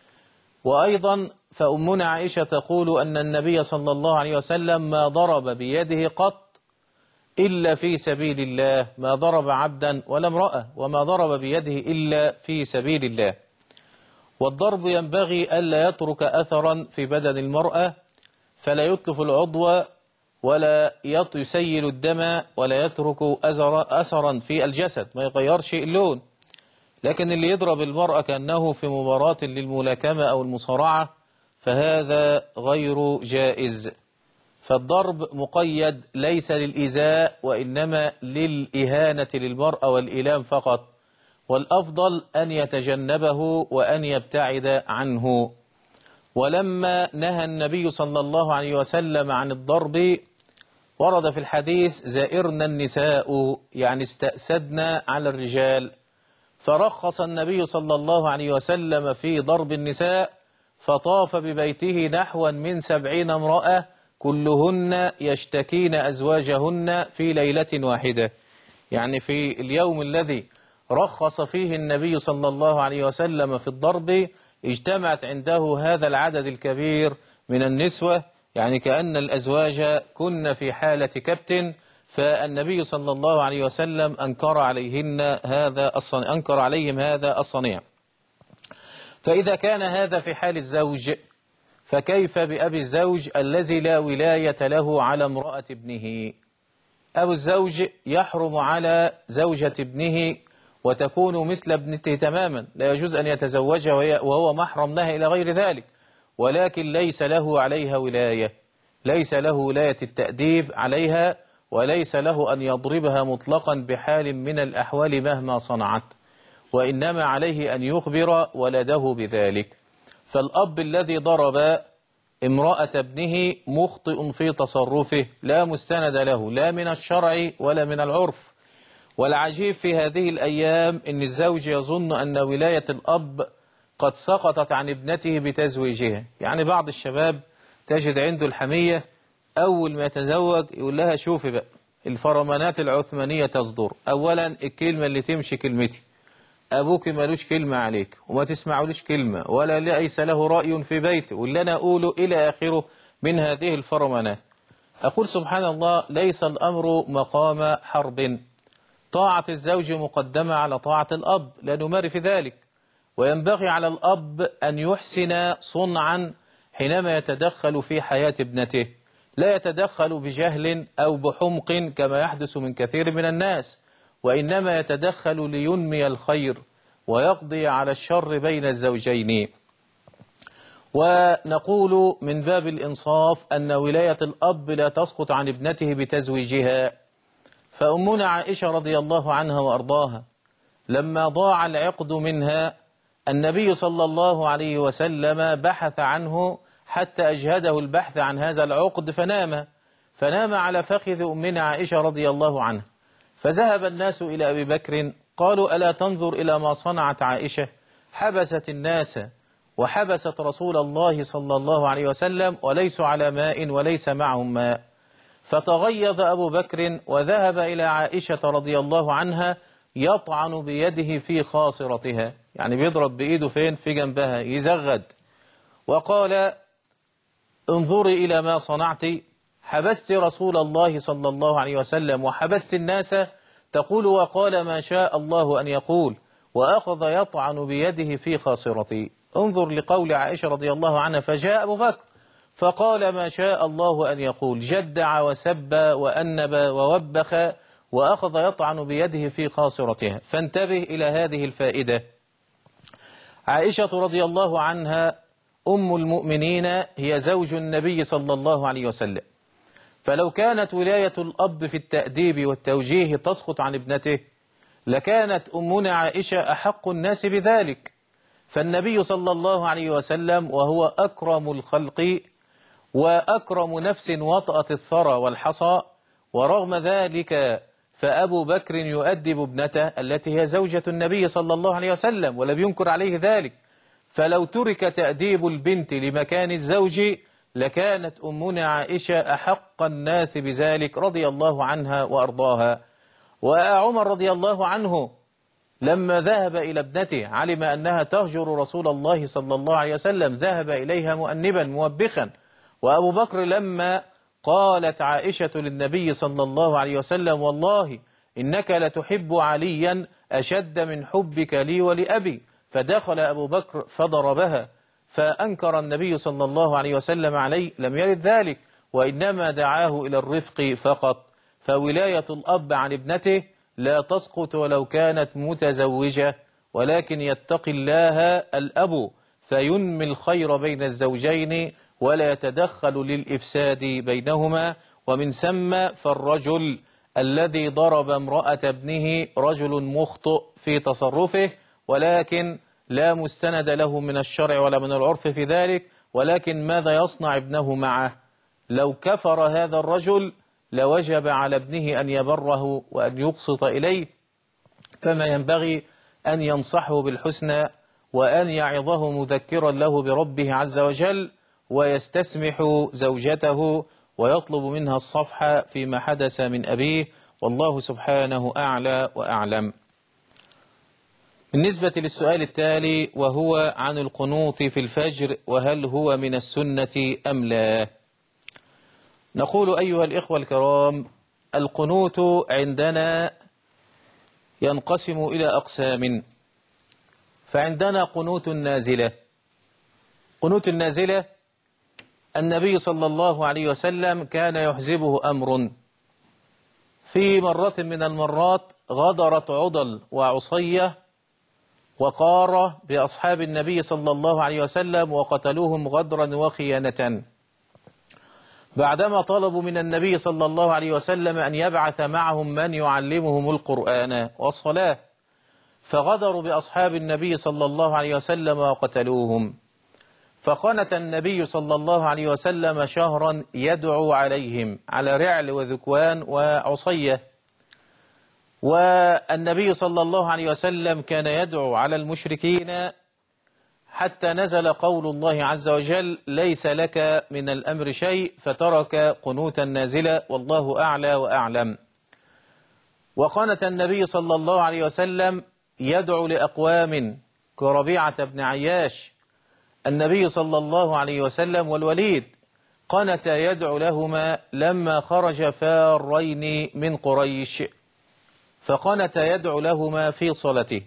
[SPEAKER 1] وأيضا فأمنا عائشة تقول أن النبي صلى الله عليه وسلم ما ضرب بيده قط إلا في سبيل الله، ما ضرب عبدا ولا امرأة، وما ضرب بيده إلا في سبيل الله. والضرب ينبغي ألا يترك أثرا في بدن المرأة، فلا يتلف العضو ولا يسيل الدم ولا يترك أثرا في الجسد، ما يغيرش اللون. لكن اللي يضرب المرأة كأنه في مباراة للملاكمة أو المصارعة فهذا غير جائز. فالضرب مقيد ليس للإيذاء وإنما للإهانة للمرأة والإيلام فقط، والأفضل أن يتجنبه وأن يبتعد عنه. ولما نهى النبي صلى الله عليه وسلم عن الضرب ورد في الحديث: زائرنا النساء، يعني استأسدنا على الرجال. فرخص النبي صلى الله عليه وسلم في ضرب النساء، فطاف ببيته نحوا من سبعين امرأة كلهن يشتكين أزواجهن في ليلة واحدة. يعني في اليوم الذي رخص فيه النبي صلى الله عليه وسلم في الضرب اجتمعت عنده هذا العدد الكبير من النسوة، يعني كأن الأزواج كن في حالة كبت، فالنبي صلى الله عليه وسلم أنكر عليهن هذا الصنيع، أنكر عليهم هذا الصنيع. فإذا كان هذا في حال الزوج فكيف بأبي الزوج الذي لا ولاية له على امرأة ابنه؟ أبو الزوج يحرم على زوجة ابنه وتكون مثل ابنته تماما، لا يجوز أن يتزوجها وهو محرم لها إلى غير ذلك، ولكن ليس له عليها ولاية، ليس له ولاية التأديب عليها، وليس له أن يضربها مطلقا بحال من الأحوال مهما صنعت، وإنما عليه أن يخبر ولده بذلك. فالأب الذي ضرب امرأة ابنه مخطئ في تصرفه، لا مستند له لا من الشرع ولا من العرف. والعجيب في هذه الأيام أن الزوج يظن أن ولاية الأب قد سقطت عن ابنته بتزويجها. يعني بعض الشباب تجد عنده الحمية، أول ما يتزوج يقول لها شوفي بقى الفرمانات العثمانية تصدر، أولا الكلمة اللي تمشي كلمتي، أبوك مالوش كلمة عليك وما تسمعوليش كلمة ولا ليس له رأي في بيته واللي أنا أقوله إلى آخره من هذه الفرمانات. أقول سبحان الله، ليس الأمر مقام حرب، طاعة الزوج مقدمة على طاعة الأب، لا نماري في ذلك. وينبغي على الأب أن يحسن صنعا حينما يتدخل في حياة ابنته، لا يتدخل بجهل أو بحمق كما يحدث من كثير من الناس، وإنما يتدخل لينمي الخير ويقضي على الشر بين الزوجين. ونقول من باب الإنصاف أن ولاية الأب لا تسقط عن ابنته بتزويجها. فأمنا عائشة رضي الله عنها وأرضاها لما ضاع العقد منها النبي صلى الله عليه وسلم بحث عنه حتى أجهده البحث عن هذا العقد، فنام فنام على فخذ أمنا عائشة رضي الله عنها. فذهب الناس إلى أبي بكر قالوا: ألا تنظر إلى ما صنعت عائشة؟ حبست الناس وحبست رسول الله صلى الله عليه وسلم وليسوا على ماء وليس معهم ماء. فتغيظ أبو بكر وذهب إلى عائشة رضي الله عنها يطعن بيده في خاصرتها، يعني بيضرب بإيده فين؟ في جنبها، يزغد، وقال: انظري إلى ما صنعت، حبست رسول الله صلى الله عليه وسلم وحبست الناس، تقول وقال ما شاء الله أن يقول، وأخذ يطعن بيده في خاصرتي. انظر لقول عائشة رضي الله عنها: فجاء أبو بكر فقال ما شاء الله أن يقول، جدع وسب وأنب ووبخ وأخذ يطعن بيده في خاصرتها. فانتبه إلى هذه الفائدة. عائشة رضي الله عنها أم المؤمنين هي زوج النبي صلى الله عليه وسلم، فلو كانت ولاية الأب في التأديب والتوجيه تسقط عن ابنته لكانت أمنا عائشة أحق الناس بذلك. فالنبي صلى الله عليه وسلم وهو أكرم الخلق وأكرم نفس وطأت الثرى والحصى، ورغم ذلك فأبو بكر يؤدب ابنته التي هي زوجة النبي صلى الله عليه وسلم ولم ينكر عليه ذلك. فلو ترك تأديب البنت لمكان الزوج لكانت أمنا عائشة أحق الناس بذلك رضي الله عنها وأرضاها. وعمر رضي الله عنه لما ذهب إلى ابنته علم أنها تهجر رسول الله صلى الله عليه وسلم ذهب إليها مؤنبا موبخا. وأبو بكر لما قالت عائشة للنبي صلى الله عليه وسلم: والله إنك لتحب عليا أشد من حبك لي ولأبي، فدخل أبو بكر فضربها، فأنكر النبي صلى الله عليه وسلم عليه، لم يرد ذلك، وإنما دعاه إلى الرفق فقط. فولاية الأب عن ابنته لا تسقط ولو كانت متزوجة، ولكن يتقي الله الأب فينمي الخير بين الزوجين ولا يتدخل للإفساد بينهما. ومن ثم فالرجل الذي ضرب امرأة ابنه رجل مخطئ في تصرفه، ولكن لا مستند له من الشرع ولا من العرف في ذلك. ولكن ماذا يصنع ابنه معه؟ لو كفر هذا الرجل لوجب على ابنه أن يبره وأن يقسط إليه، فما ينبغي أن ينصحه بالحسنى وأن يعظه مذكرا له بربه عز وجل، ويستسمح زوجته ويطلب منها الصفح فيما حدث من أبيه، والله سبحانه أعلى وأعلم. بالنسبة للسؤال التالي وهو عن القنوط في الفجر، وهل هو من السنة أم لا؟ نقول أيها الإخوة الكرام: القنوت عندنا ينقسم إلى أقسام. فعندنا قنوت النازلة. قنوت النازلة النبي صلى الله عليه وسلم كان يحزبه أمر. في مرة من المرات غدرت عضل وعصية وقارة بأصحاب النبي صلى الله عليه وسلم وقتلوهم غدرا وخيانة، بعدما طلبوا من النبي صلى الله عليه وسلم أن يبعث معهم من يعلمهم القرآن والصلاة، فغدروا بأصحاب النبي صلى الله عليه وسلم وقتلوهم. فقنت النبي صلى الله عليه وسلم شهرا يدعو عليهم على رعل وذكوان وعصية. والنبي صلى الله عليه وسلم كان يدعو على المشركين حتى نزل قول الله عز وجل: ليس لك من الأمر شيء، فترك قنوت النازلة، والله أعلى وأعلم. وقنت النبي صلى الله عليه وسلم يدعو لأقوام كربيعة بن عياش. النبي صلى الله عليه وسلم والوليد قنت يدعو لهما لما خرج فارين من قريش، فقنت يدعو لهما في صلاته.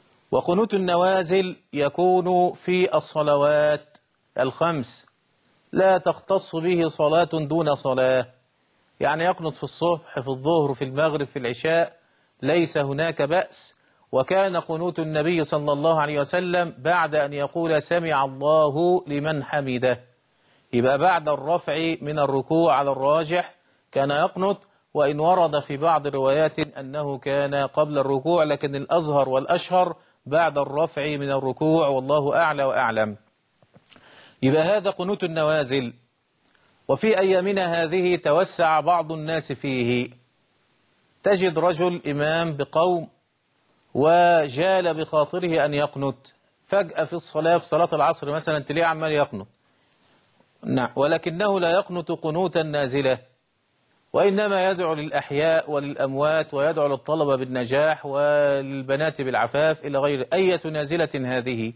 [SPEAKER 1] وقنوت النوازل يكون في الصلوات الخمس لا تختص به صلاة دون صلاة، يعني يقنط في الصبح في الظهر في المغرب في العشاء ليس هناك بأس. وكان قنوت النبي صلى الله عليه وسلم بعد أن يقول سمع الله لمن حمده، يبقى بعد الرفع من الركوع على الراجح كان يقنط، وإن ورد في بعض الروايات أنه كان قبل الركوع، لكن الأظهر والأشهر بعد الرفع من الركوع، والله أعلى وأعلم. يبقى هذا قنوت النوازل. وفي أيامنا هذه توسع بعض الناس فيه، تجد رجل إمام بقوم وجال بخاطره أن يقنت فجأة في الصلاة، في صلاة العصر مثلا تلاقيه عمال يقنت، نعم، ولكنه لا يقنت قنوتا نازلة، وإنما يدعو للأحياء وللأموات، ويدعو للطلبة بالنجاح وللبنات بالعفاف إلى غير أية نازلة هذه.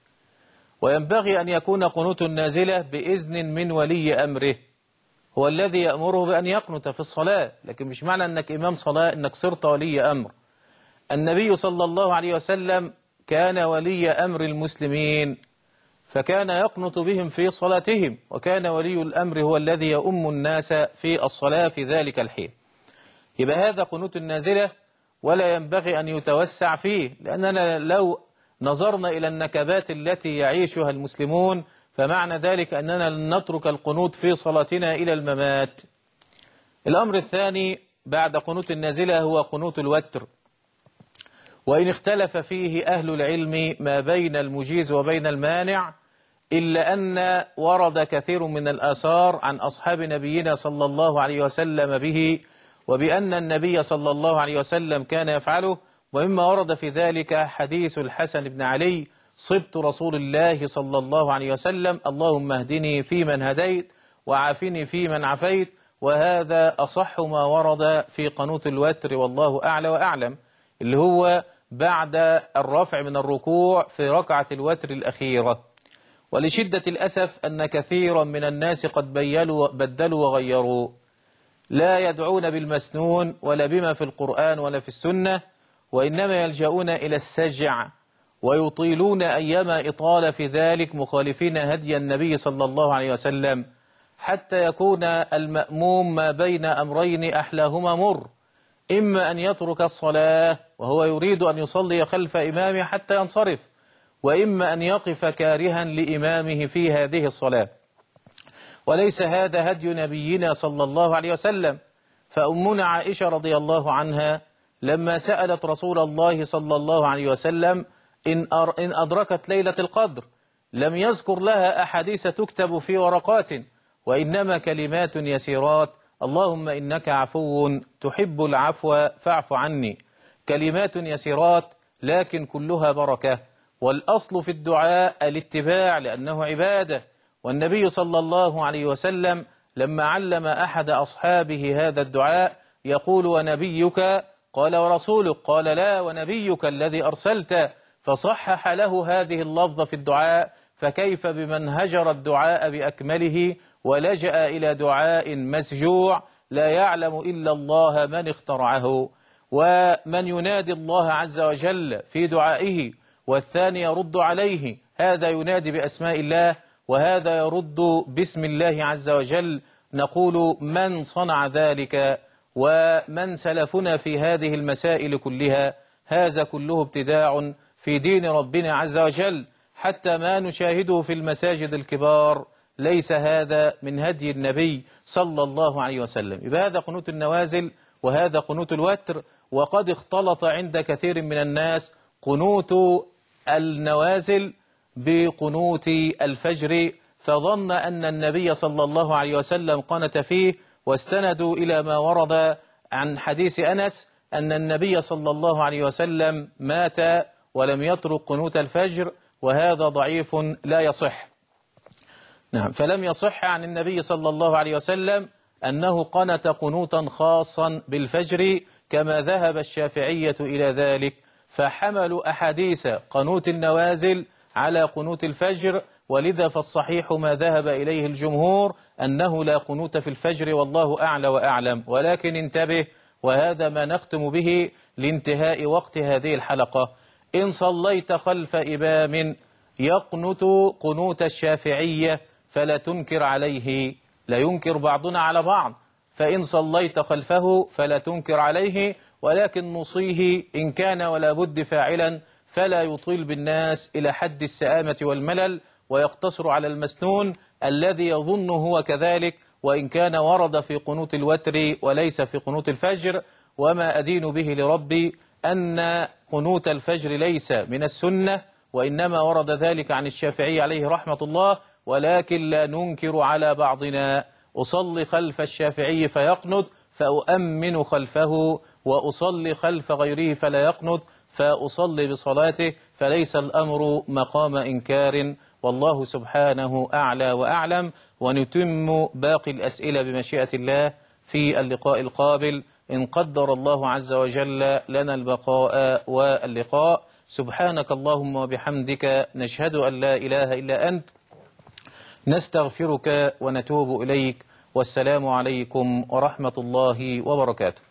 [SPEAKER 1] وينبغي أن يكون قنوت النازلة بإذن من ولي أمره، هو الذي يأمره بأن يقنت في الصلاة، لكن مش معنى أنك إمام صلاة أنك صرت ولي أمر. النبي صلى الله عليه وسلم كان ولي أمر المسلمين، فكان يقنط بهم في صلاتهم، وكان ولي الأمر هو الذي يؤم الناس في الصلاة في ذلك الحين. يبقى هذا قنوت النازلة، ولا ينبغي أن يتوسع فيه، لأننا لو نظرنا إلى النكبات التي يعيشها المسلمون فمعنى ذلك أننا لن نترك القنوت في صلاتنا إلى الممات. الأمر الثاني بعد قنوت النازلة هو قنوت الوتر، وإن اختلف فيه أهل العلم ما بين المجيز وبين المانع، إلا أن ورد كثير من الآثار عن أصحاب نبينا صلى الله عليه وسلم به، وبأن النبي صلى الله عليه وسلم كان يفعله. ومما ورد في ذلك حديث الحسن بن علي صبت رسول الله صلى الله عليه وسلم اللهم اهدني فيمن هديت وعافني فيمن عفيت، وهذا أصح ما ورد في قنوت الوتر، والله أعلى وأعلم، اللي هو بعد الرفع من الركوع في ركعة الوتر الأخيرة. ولشدة الأسف أن كثيرا من الناس قد بيلوا بدلوا وغيروا، لا يدعون بالمسنون ولا بما في القرآن ولا في السنة، وإنما يلجؤون إلى السجع، ويطيلون أيما إطالة في ذلك مخالفين هدي النبي صلى الله عليه وسلم، حتى يكون المأموم ما بين أمرين أحلاهما مر، إما أن يترك الصلاة وهو يريد أن يصلي خلف إمامه حتى ينصرف، وإما أن يقف كارها لإمامه في هذه الصلاة. وليس هذا هدي نبينا صلى الله عليه وسلم. فأمنا عائشة رضي الله عنها لما سألت رسول الله صلى الله عليه وسلم إن إن أدركت ليلة القدر، لم يذكر لها أحاديث تكتب في ورقات، وإنما كلمات يسيرات: اللهم إنك عفو تحب العفو فاعف عني. كلمات يسيرات لكن كلها بركة. والأصل في الدعاء الاتباع لأنه عبادة. والنبي صلى الله عليه وسلم لما علم أحد أصحابه هذا الدعاء يقول: ونبيك؟ قال: ورسولك؟ قال: لا، ونبيك الذي أرسلت. فصحح له هذه اللفظة في الدعاء، فكيف بمن هجر الدعاء بأكمله ولجأ إلى دعاء مسجوع لا يعلم إلا الله من اخترعه. ومن ينادي الله عز وجل في دعائه والثاني يرد عليه، هذا ينادي بأسماء الله وهذا يرد باسم الله عز وجل. نقول: من صنع ذلك ومن سلفنا في هذه المسائل كلها؟ هذا كله ابتداع في دين ربنا عز وجل، حتى ما نشاهده في المساجد الكبار ليس هذا من هدي النبي صلى الله عليه وسلم. يبقى هذا قنوت النوازل وهذا قنوت الوتر. وقد اختلط عند كثير من الناس قنوت النوازل بقنوت الفجر، فظن أن النبي صلى الله عليه وسلم قنت فيه، واستندوا إلى ما ورد عن حديث أنس أن النبي صلى الله عليه وسلم مات ولم يترك قنوت الفجر، وهذا ضعيف لا يصح. نعم، فلم يصح عن النبي صلى الله عليه وسلم أنه قنت قنوتا خاصا بالفجر كما ذهب الشافعية إلى ذلك، فحملوا أحاديث قنوت النوازل على قنوت الفجر، ولذا فالصحيح ما ذهب إليه الجمهور أنه لا قنوت في الفجر، والله أعلى وأعلم. ولكن انتبه، وهذا ما نختم به لانتهاء وقت هذه الحلقة: إن صليت خلف إمام يقنت قنوت الشافعية فلا تنكر عليه، لا ينكر بعضنا على بعض، فإن صليت خلفه فلا تنكر عليه، ولكن نصيه إن كان ولا بد فاعلا، فلا يطيل بالناس إلى حد السآمة والملل، ويقتصر على المسنون الذي يظن هو كذلك، وإن كان ورد في قنوت الوتر وليس في قنوت الفجر. وما أدين به لربي أن قنوت الفجر ليس من السنة، وإنما ورد ذلك عن الشافعي عليه رحمة الله، ولكن لا ننكر على بعضنا. أصلي خلف الشافعي فيقنت فأؤمن خلفه، وأصلي خلف غيره فلا يقنت فأصلي بصلاته، فليس الأمر مقام إنكار، والله سبحانه أعلى وأعلم. ونتم باقي الأسئلة بمشيئة الله في اللقاء القابل إن قدر الله عز وجل لنا البقاء واللقاء. سبحانك اللهم وبحمدك، نشهد أن لا إله إلا أنت، نستغفرك ونتوب إليك، والسلام عليكم ورحمة الله وبركاته.